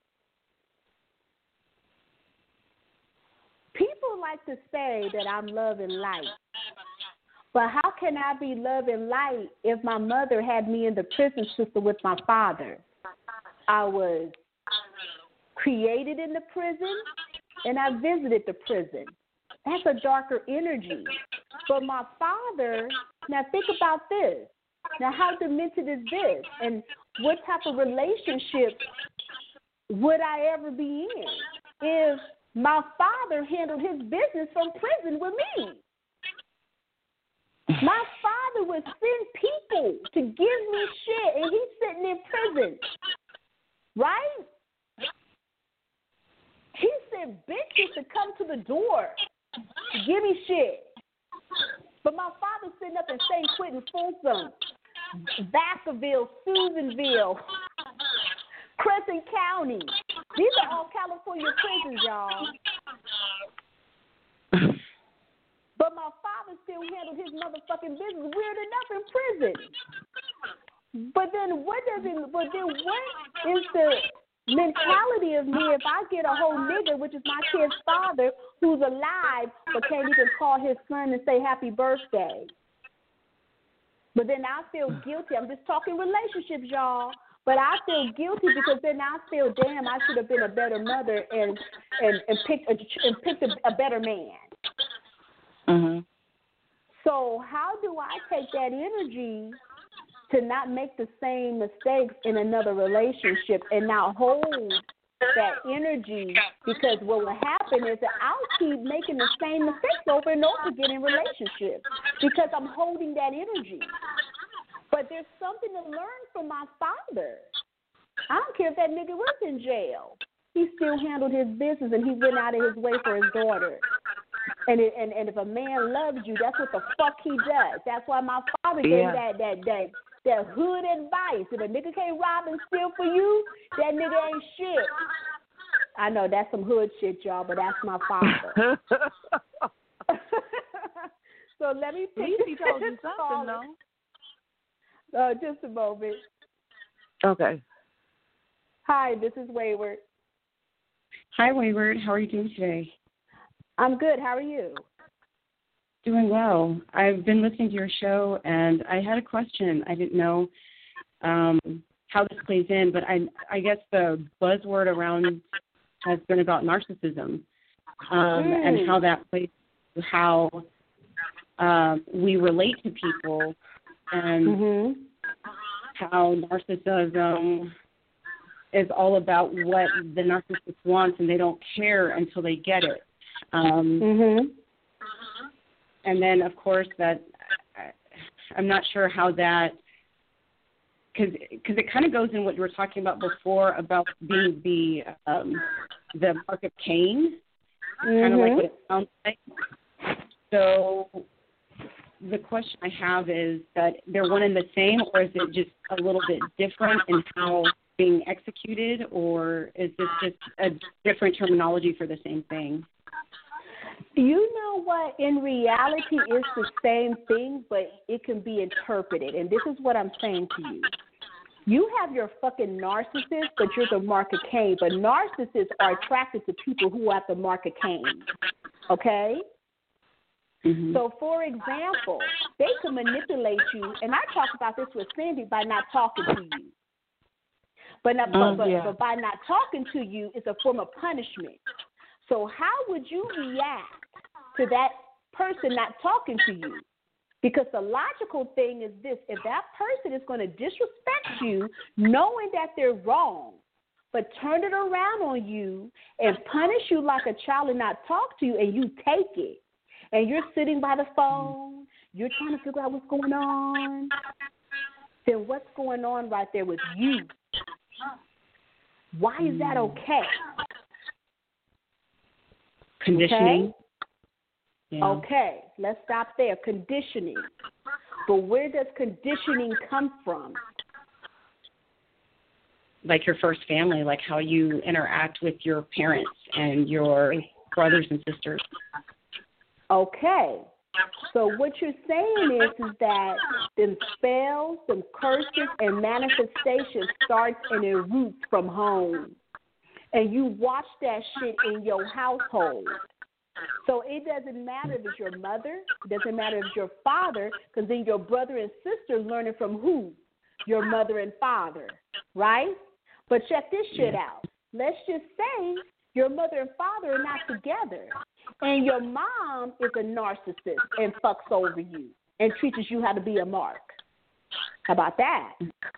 Speaker 2: People like to say that I'm love and light. But how can I be love and light if my mother had me in the prison system with my father? I was created in the prison, and I visited the prison. That's a darker energy. But my father, now think about this. Now, how demented is this? And what type of relationship would I ever be in if my father handled his business from prison with me? My father would send people to give me shit, and he's sitting in prison, right? He sent bitches to come to the door to give me shit. But my father's sitting up in St. Quentin, Folsom, Vacaville, Susanville, Crescent County. These are all California prisons, y'all. But my father still handled his motherfucking business weird enough in prison. But then what is the mentality of me if I get a whole nigga, which is my kid's father, who's alive but can't even call his son and say happy birthday? But then I feel guilty. I'm just talking relationships, y'all. But I feel guilty because then I feel, damn, I should have been a better mother and picked a better man.
Speaker 3: Mm-hmm.
Speaker 2: So how do I take that energy to not make the same mistakes in another relationship and not hold that energy? Because what will happen is that I'll keep making the same mistakes over and over again in relationships because I'm holding that energy. But there's something to learn from my father. I don't care if that nigga was in jail. He still handled his business, and he went out of his way for his daughter. And if a man loves you, that's what the fuck he does. That's why my father gave that hood advice. If a nigga can't rob and steal for you, that nigga ain't shit. I know that's some hood shit, y'all, but that's my father. So let me pick
Speaker 3: he told you something,
Speaker 2: though. Just a moment.
Speaker 3: Okay.
Speaker 2: Hi, this is Wayward.
Speaker 5: Hi, Wayward. How are you doing today?
Speaker 2: I'm good. How are you?
Speaker 5: Doing well. I've been listening to your show, and I had a question. I didn't know how this plays in, but I guess the buzzword around has been about narcissism and how that plays, how we relate to people, and how narcissism is all about what the narcissist wants, and they don't care until they get it. And then, of course, that I'm not sure how that, because it kind of goes in what you were talking about before about being the mark of Cain, kind of like what it sounds like. So the question I have is that they're one and the same, or is it just a little bit different in how being executed, or is this just a different terminology for the same thing?
Speaker 2: You know what? In reality, it's the same thing, but it can be interpreted. And this is what I'm saying to you. You have your fucking narcissist, but you're the mark of Cain. But narcissists are attracted to people who are at the mark of Cain. Okay? So, for example, they can manipulate you, and I talk about this with Cindy, by not talking to you. But by not talking to you, it's a form of punishment. So how would you react to that person not talking to you? Because the logical thing is this: if that person is going to disrespect you, knowing that they're wrong, but turn it around on you and punish you like a child and not talk to you, and you take it, and you're sitting by the phone, you're trying to figure out what's going on, then what's going on right there with you? Why is that okay?
Speaker 5: Conditioning.
Speaker 2: Okay? Yeah. Okay, let's stop there. Conditioning. But where does conditioning come from?
Speaker 5: Like your first family, like how you interact with your parents and your brothers and sisters.
Speaker 2: Okay. So what you're saying is that them spells, them curses, and manifestations starts and it roots from home. And you watch that shit in your household. So it doesn't matter if it's your mother, it doesn't matter if it's your father, because then your brother and sister learning from who? Your mother and father, right? But check this shit out. Let's just say your mother and father are not together, and your mom is a narcissist and fucks over you and teaches you how to be a mark. How about that?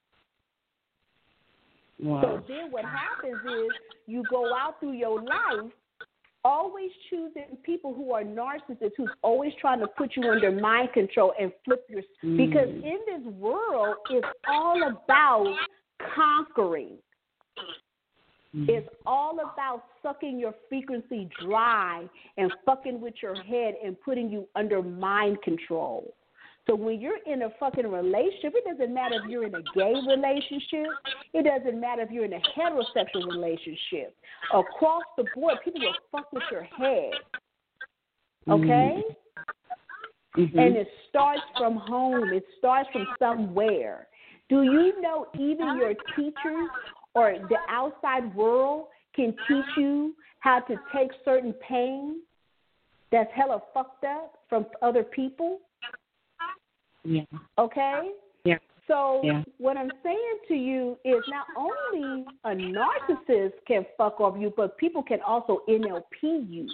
Speaker 5: Wow.
Speaker 2: So then what happens is you go out through your life always choosing people who are narcissists, who's always trying to put you under mind control and flip your because in this world it's all about conquering. It's all about sucking your frequency dry and fucking with your head and putting you under mind control. So when you're in a fucking relationship, it doesn't matter if you're in a gay relationship. It doesn't matter if you're in a heterosexual relationship. Across the board, people will fuck with your head. Okay? And it starts from home. It starts from somewhere. Do you know even your teachers or the outside world can teach you how to take certain pain that's hella fucked up from other people?
Speaker 5: Yeah.
Speaker 2: Okay?
Speaker 5: Yeah.
Speaker 2: So what I'm saying to you is not only a narcissist can fuck off you, but people can also NLP you.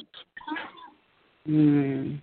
Speaker 2: And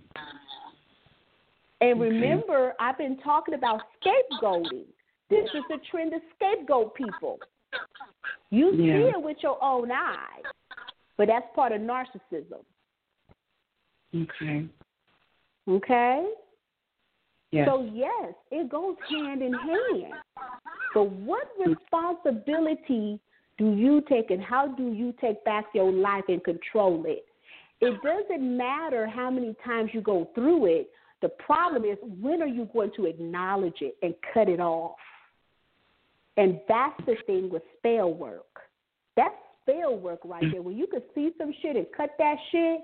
Speaker 2: remember, I've been talking about scapegoating. This is the trend to scapegoat people. You see it with your own eyes, but that's part of narcissism.
Speaker 5: Okay.
Speaker 2: Okay?
Speaker 5: Yes.
Speaker 2: So, yes, it goes hand in hand. But what responsibility do you take, and how do you take back your life and control it? It doesn't matter how many times you go through it. The problem is, when are you going to acknowledge it and cut it off? And that's the thing with spell work. That's spell work right there. When you can see some shit and cut that shit,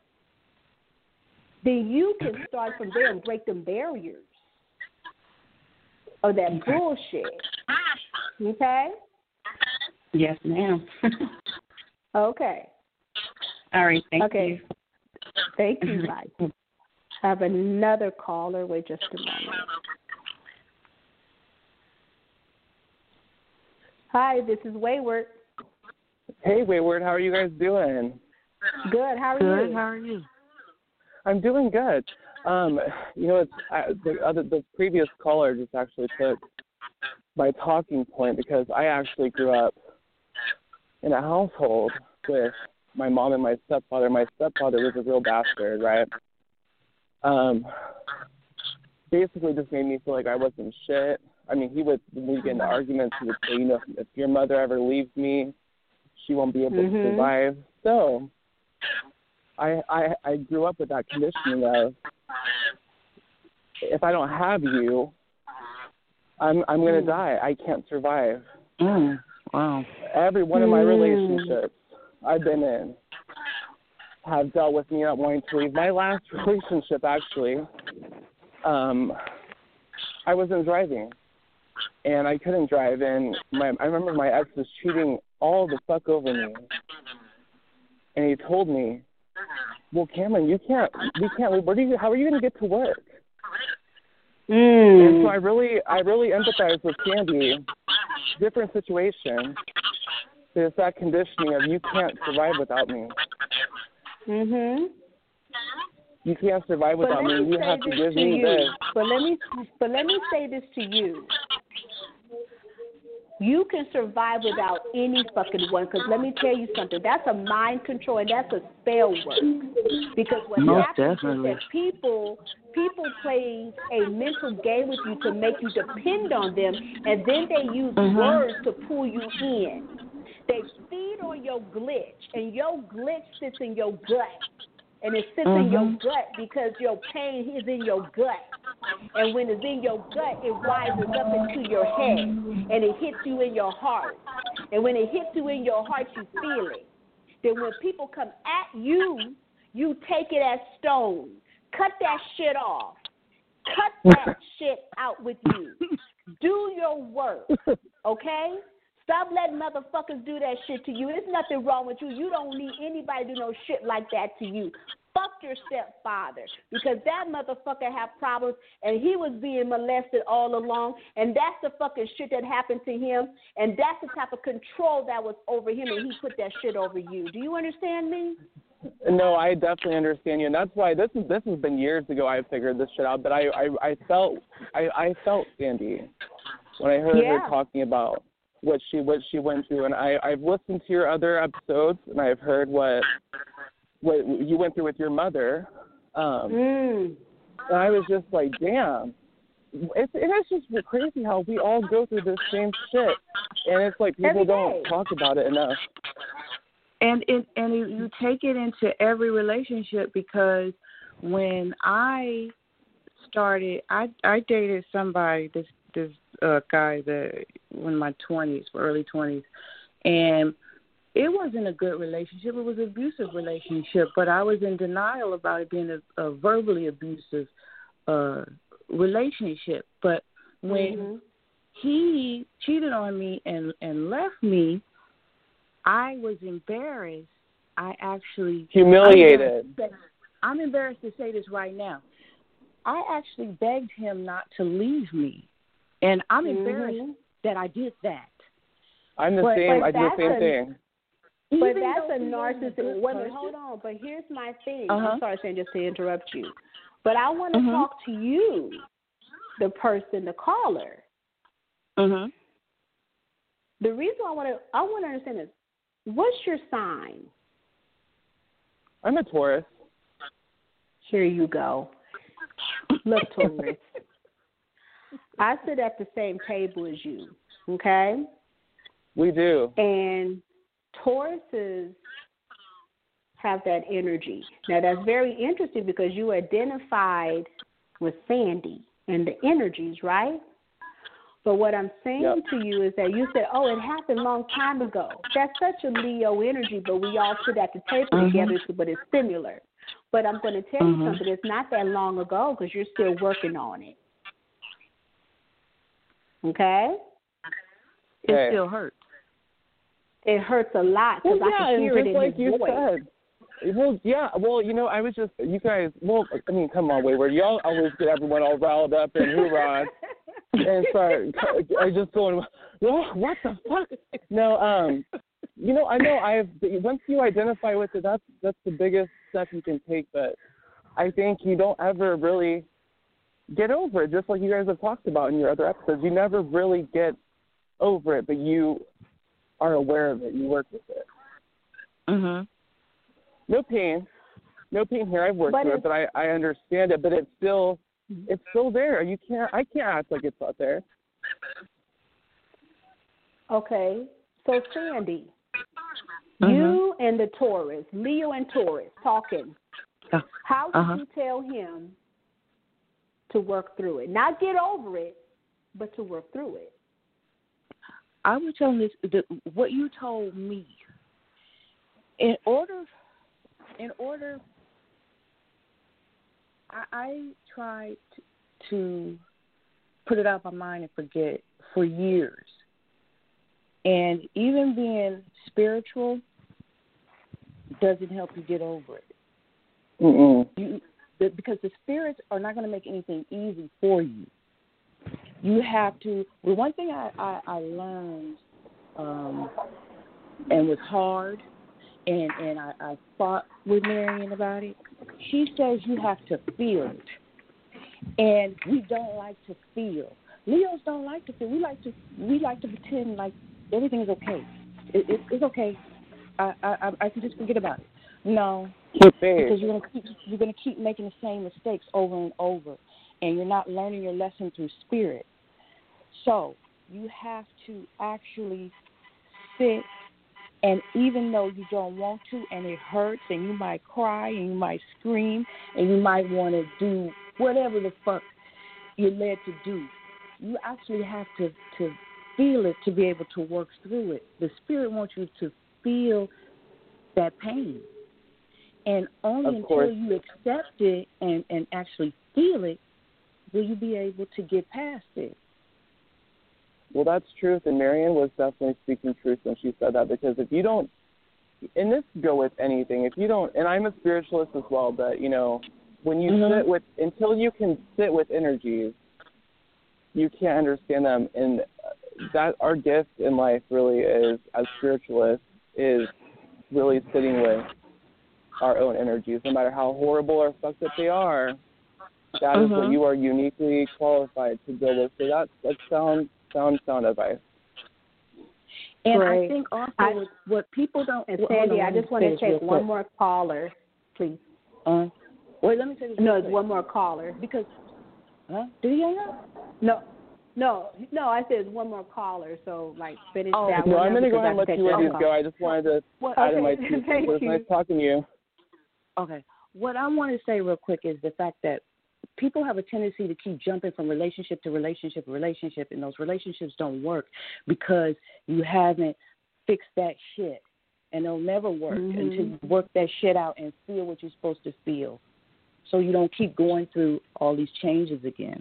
Speaker 2: then you can start from there and break them barriers of that bullshit. Okay?
Speaker 5: Yes, ma'am.
Speaker 2: Okay.
Speaker 5: All right. Thank
Speaker 2: Okay.
Speaker 5: you.
Speaker 2: Thank you, Mike. I have another caller. Wait just a moment. Hi, this is Wayward.
Speaker 6: Hey, Wayward. How are you guys doing?
Speaker 2: Good. How are you?
Speaker 3: Good. How are you?
Speaker 6: I'm doing good. It's the previous caller just actually took my talking point, because I actually grew up in a household with my mom and my stepfather. My stepfather was a real bastard, right? Basically just made me feel like I wasn't shit. I mean, when we get into arguments, he would say, if your mother ever leaves me, she won't be able to survive. So I grew up with that conditioning of, if I don't have you, I'm going to die. I can't survive.
Speaker 3: Wow.
Speaker 6: Every one of my relationships I've been in have dealt with me not wanting to leave. My last relationship, actually, I wasn't driving, and I couldn't drive. And I remember my ex was cheating all the fuck over me, and he told me, "Well, Cameron, we can't. How are you going to get to work?" And so I really empathize with Sandy. Different situation. There's that conditioning of, you can't survive without me. You can't survive without me. You have to give me this.
Speaker 2: But let me say this to you. You can survive without any fucking one, because let me tell you something. That's a mind control, and that's a spell work. Because what happens is that people play a mental game with you to make you depend on them, and then they use words to pull you in. They feed on your glitch, and your glitch sits in your gut. And it sits in your gut because your pain is in your gut. And when it's in your gut, it rises up into your head, and it hits you in your heart. And when it hits you in your heart, you feel it. Then when people come at you, you take it as stone. Cut that shit off. Cut that shit out with you. Do your work, okay? Stop letting motherfuckers do that shit to you. There's nothing wrong with you. You don't need anybody to do no shit like that to you. Fuck your stepfather, because that motherfucker have problems, and he was being molested all along, and that's the fucking shit that happened to him, and that's the type of control that was over him, and he put that shit over you. Do you understand me?
Speaker 6: No, I definitely understand you, and that's why this has been years ago I figured this shit out. But I felt Sandy when I heard her talking about what she went through, and I've listened to your other episodes, and I've heard what you went through with your mother, and I was just like, damn, it's just crazy how we all go through this same shit, and it's like people don't talk about it enough.
Speaker 3: And you take it into every relationship, because when I started, I dated somebody, this guy that in my 20s, early 20s, and it wasn't a good relationship. It was an abusive relationship, but I was in denial about it being a verbally abusive relationship. But when he cheated on me and left me, I was embarrassed. I actually
Speaker 6: humiliated.
Speaker 3: I'm embarrassed to say this right now. I actually begged him not to leave me, and I'm embarrassed that I did that.
Speaker 6: I'm the same. I do the same thing.
Speaker 2: But that's a narcissist. Wait, hold on. But here's my thing. I'm sorry, Shane, just to interrupt you. But I want to talk to you, the person, the caller. The reason I want to understand is, what's your sign?
Speaker 6: I'm a Taurus.
Speaker 2: Here you go. Look, Taurus. I sit at the same table as you, okay?
Speaker 6: We do.
Speaker 2: And Tauruses have that energy. Now, that's very interesting because you identified with Sandy and the energies, right? But what I'm saying to you is that you said, oh, it happened a long time ago. That's such a Leo energy, but we all sit at the table together, but it's similar. But I'm going to tell you something. It's not that long ago because you're still working on it. Okay?
Speaker 3: It still hurts.
Speaker 2: It hurts a lot because I can hear it in
Speaker 6: like
Speaker 2: his voice.
Speaker 6: Said. Well, yeah. Well, I was just, you guys, come on, Wayward. Y'all always get everyone all riled up and hoorah and start just going, oh, what the fuck? No, I know once you identify with it, that's the biggest step you can take, but I think you don't ever really get over it, just like you guys have talked about in your other episodes. You never really get over it, but you are aware of it. You work with it. No pain here. I've worked through it, but I understand it. But it's still there. I can't act like it's not there.
Speaker 2: Okay, so Sandy, you and the Taurus, Leo and Taurus, talking. How did you tell him to work through it? Not get over it, but to work through it.
Speaker 3: I would tell him what you told me. In order, I tried to put it out of my mind and forget for years. And even being spiritual doesn't help you get over it. Because the spirits are not going to make anything easy for you. You have to. Well, one thing I learned and was hard, and I fought with Marion about it. She says you have to feel it, and we don't like to feel. Leos don't like to feel. We like to pretend like everything is okay. It's okay. I can just forget about it. No, because you're gonna keep making the same mistakes over and over, and you're not learning your lesson through spirit. So you have to actually sit, and even though you don't want to, and it hurts, and you might cry, and you might scream, and you might want to do whatever the fuck you're led to do, you actually have to feel it to be able to work through it. The spirit wants you to feel that pain. And only until you accept it and actually feel it will you be able to get past it.
Speaker 6: Well, that's truth, and Marion was definitely speaking truth when she said that, because if you don't, and this go with anything, if you don't, and I'm a spiritualist as well, but, when you sit with, until you can sit with energies, you can't understand them, and that our gift in life really is, as spiritualists, is really sitting with our own energies, no matter how horrible or fucked up they are. That is what you are uniquely qualified to deal with. So that's sound advice.
Speaker 3: And right. I think also what people don't.
Speaker 2: And Sandy, I just want to take one more caller, please.
Speaker 3: Wait, let me say this.
Speaker 2: No, it's one more caller
Speaker 3: because. Did he hang up?
Speaker 2: No. I said it's one more caller. So finish that.
Speaker 6: No, I'm going to go ahead and let you ladies go. I just wanted to add in my 2 cents. It was nice talking to you.
Speaker 3: Okay. What I want to say real quick is the fact that people have a tendency to keep jumping from relationship to relationship, and those relationships don't work because you haven't fixed that shit. And it'll never work until you work that shit out and feel what you're supposed to feel, so you don't keep going through all these changes again.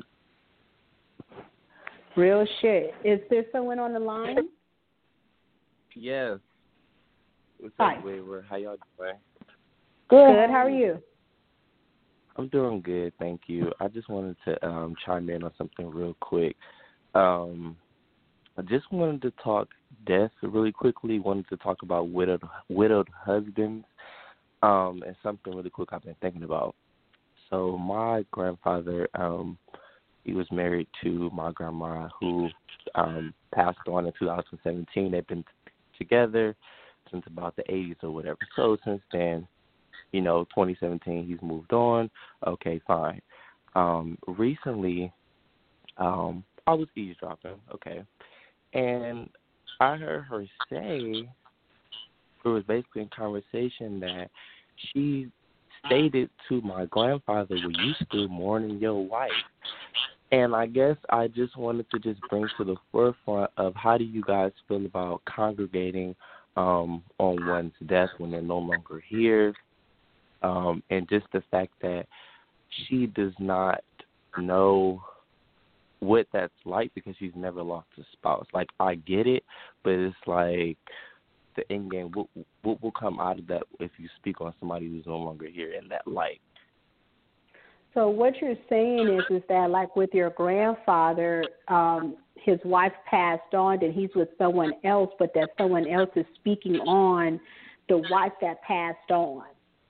Speaker 2: Real shit. Is there someone on the line?
Speaker 7: Yes. What's
Speaker 2: Hi.
Speaker 7: up, Wayward? How y'all doing?
Speaker 2: Good. How are you?
Speaker 7: I'm doing good, thank you. I just wanted to chime in on something real quick. I just wanted to talk death really quickly. Wanted to talk about widowed husbands, and something really quick I've been thinking about. So my grandfather, he was married to my grandma who passed on in 2017. They've been together since about the 80s or whatever. So since then, 2017, he's moved on. Okay, fine. Recently, I was eavesdropping, okay, and I heard her say, it was basically a conversation that she stated to my grandfather, well, you still mourning your wife. And I guess I just wanted to just bring to the forefront of how do you guys feel about congregating on one's death when they're no longer here, and just the fact that she does not know what that's like because she's never lost a spouse. Like, I get it, but it's like the end game. What will come out of that if you speak on somebody who's no longer here in that light?
Speaker 2: So what you're saying is that, like with your grandfather, his wife passed on and he's with someone else, but that someone else is speaking on the wife that passed on.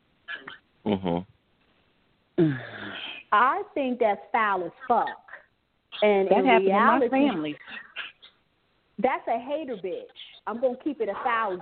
Speaker 7: Mm-hmm.
Speaker 2: I think that's foul as fuck. And
Speaker 3: that
Speaker 2: in
Speaker 3: happened
Speaker 2: reality,
Speaker 3: in my family.
Speaker 2: That's a hater bitch. I'm gonna keep it 1,000.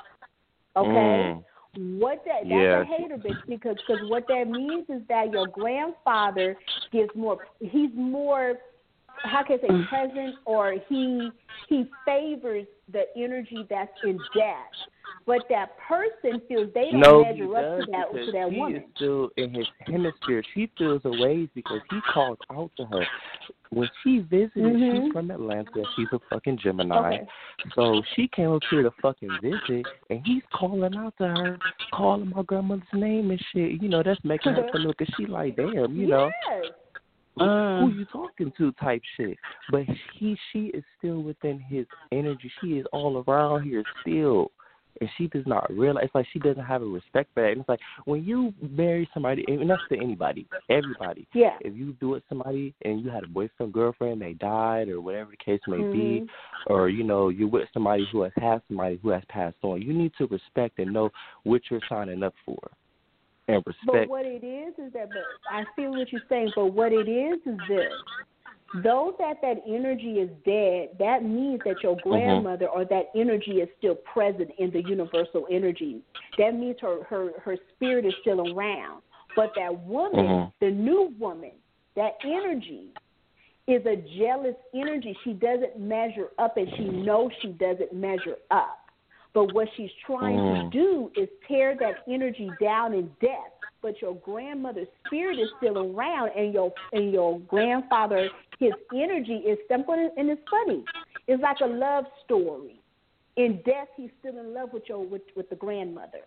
Speaker 2: Okay. What that's a hater bitch because what that means is that your grandfather gives more. He's more, how can I say, present, or he favors the energy that's in death. But that person feels they don't measure up to that woman.
Speaker 7: He is still in his hemisphere. She feels a ways because he calls out to her. When she visited, she's from Atlanta. She's a fucking Gemini.
Speaker 2: Okay.
Speaker 7: So she came up here to fucking visit, and he's calling out to her, calling my grandmother's name and shit. You know, that's making her feel because she like, damn, you know.
Speaker 2: Yes.
Speaker 7: Who you talking to type shit. But she is still within his energy. She is all around here still. And she does not realize, it's like she doesn't have a respect for that. And it's like when you marry somebody, and that's to anybody, everybody.
Speaker 2: Yeah.
Speaker 7: If you do it to somebody and you had a boyfriend, girlfriend, they died or whatever the case may be, or, you know, you're with somebody who has had somebody who has passed on, you need to respect and know what you're signing up for. And respect.
Speaker 2: But what it is that, but I feel what you're saying, but what it is this. Though that energy is dead, that means that your grandmother or that energy is still present in the universal energy. That means her spirit is still around. But that woman, the new woman, that energy is a jealous energy. She doesn't measure up, and she knows she doesn't measure up. But what she's trying to do is tear that energy down in death. But your grandmother's spirit is still around, and your grandfather, his energy is something, and it's funny. It's like a love story. In death, he's still in love with the grandmother.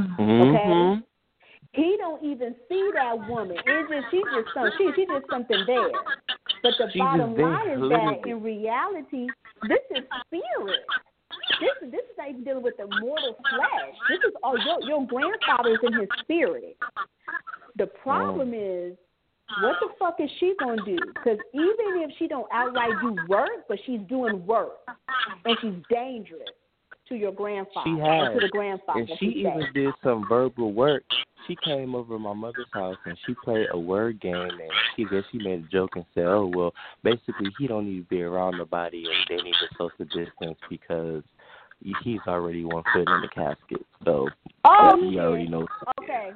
Speaker 2: Okay, he don't even see that woman. She's just something there. But the bottom line is that in reality, this is spirit. This is not even dealing with the mortal flesh. This is all your grandfather's in his spirit. The problem is, what the fuck is she gonna do? Because even if she don't outright do work, but she's doing work, and she's dangerous to your grandfather, to the grandfather.
Speaker 7: And she even did some verbal work. She came over to my mother's house and she played a word game, and she made a joke and said, "Oh well, basically he don't need to be around nobody, and they need to social distance because he's already 1 foot in the casket." So he already knows.
Speaker 2: Okay.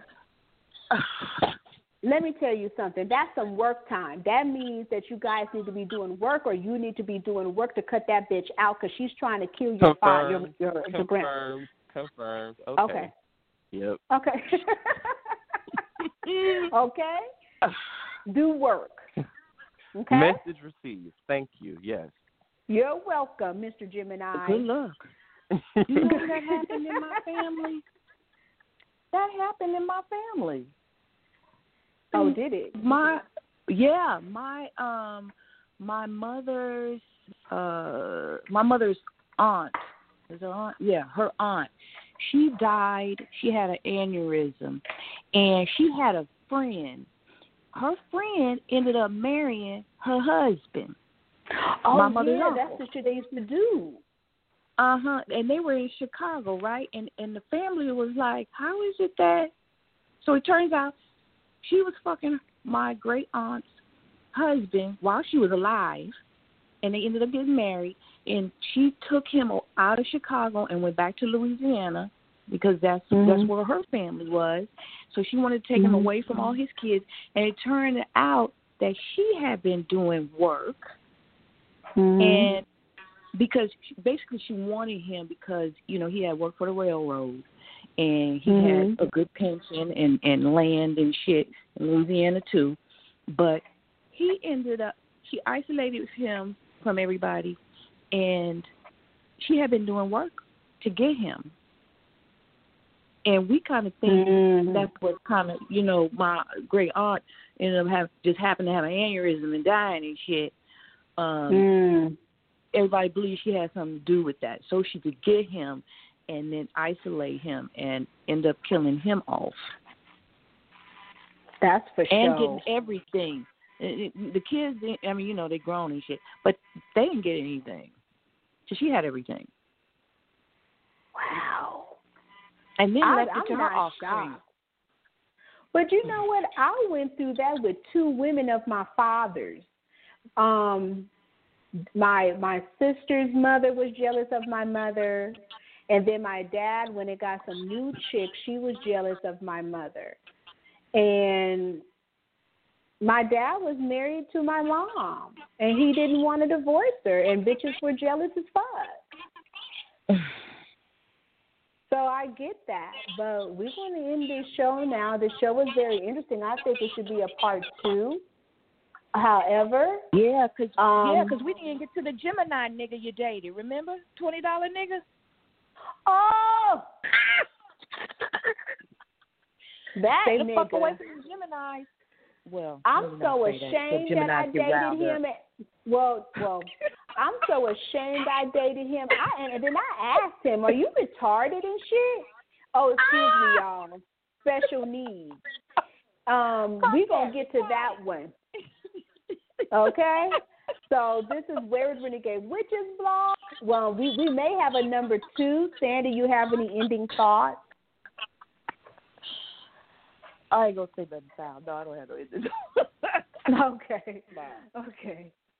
Speaker 2: Let me tell you something. That's some work time. That means that you guys need to be doing work, or you need to be doing work to cut that bitch out because she's trying to kill your grandma.
Speaker 7: Confirmed.
Speaker 2: Okay.
Speaker 7: Yep.
Speaker 2: Okay. Okay. Do work. Okay.
Speaker 7: Message received. Thank you. Yes.
Speaker 2: You're welcome, Mr. Gemini.
Speaker 3: Good luck. You know that happened in my family? That happened in my family.
Speaker 2: Oh, did it?
Speaker 3: My mother's aunt. Is her aunt? Yeah, her aunt. She died. She had an aneurysm, and she had a friend. Her friend ended up marrying her husband.
Speaker 2: Oh,
Speaker 3: my mother's uncle.
Speaker 2: That's what they used to do.
Speaker 3: And they were in Chicago, right? And the family was like, how is it that? So it turns out she was fucking my great aunt's husband while she was alive, and they ended up getting married. And she took him out of Chicago and went back to Louisiana because that's where her family was. So she wanted to take him away from all his kids. And it turned out that she had been doing work And because basically she wanted him because, you know, he had worked for the railroad and he had a good pension and land and shit in Louisiana too. But he she isolated him from everybody, and she had been doing work to get him. And we kind of think that's what kind of, you know, my great aunt ended up happened to have an aneurysm and dying and shit. Everybody believes she had something to do with that, so she could get him and then isolate him and end up killing him off.
Speaker 2: That's for sure.
Speaker 3: And getting everything. The kids, I mean, you know, they grown and shit, but they didn't get anything. So she had everything.
Speaker 2: Wow.
Speaker 3: And then left it to her
Speaker 2: offspring. But you know what? I went through that with two women of my father's. My sister's mother was jealous of my mother, and then my dad, when it got some new chick, she was jealous of my mother. And my dad was married to my mom, and he didn't want to divorce her, and bitches were jealous as fuck. So I get that, but we're going to end this show now. The show was very interesting. I think it should be a part 2. However,
Speaker 3: yeah, because we didn't get to the Gemini nigga you dated. Remember, $20 nigga?
Speaker 2: Oh, that
Speaker 3: Stay the
Speaker 2: nigga.
Speaker 3: fuck away from the Geminis. Well,
Speaker 2: I'm so ashamed that I dated him. Well, I'm so ashamed I dated him. And then I asked him, "Are you retarded and shit?" Oh, excuse me, y'all. Special needs. We gonna get to that one. Okay, so this is Where is Renegade Witches blog. Well, we may have a number 2. Sandy, you have any ending thoughts?
Speaker 3: I ain't gonna say nothing foul. No, I don't have no ending.
Speaker 2: Okay. No. Okay.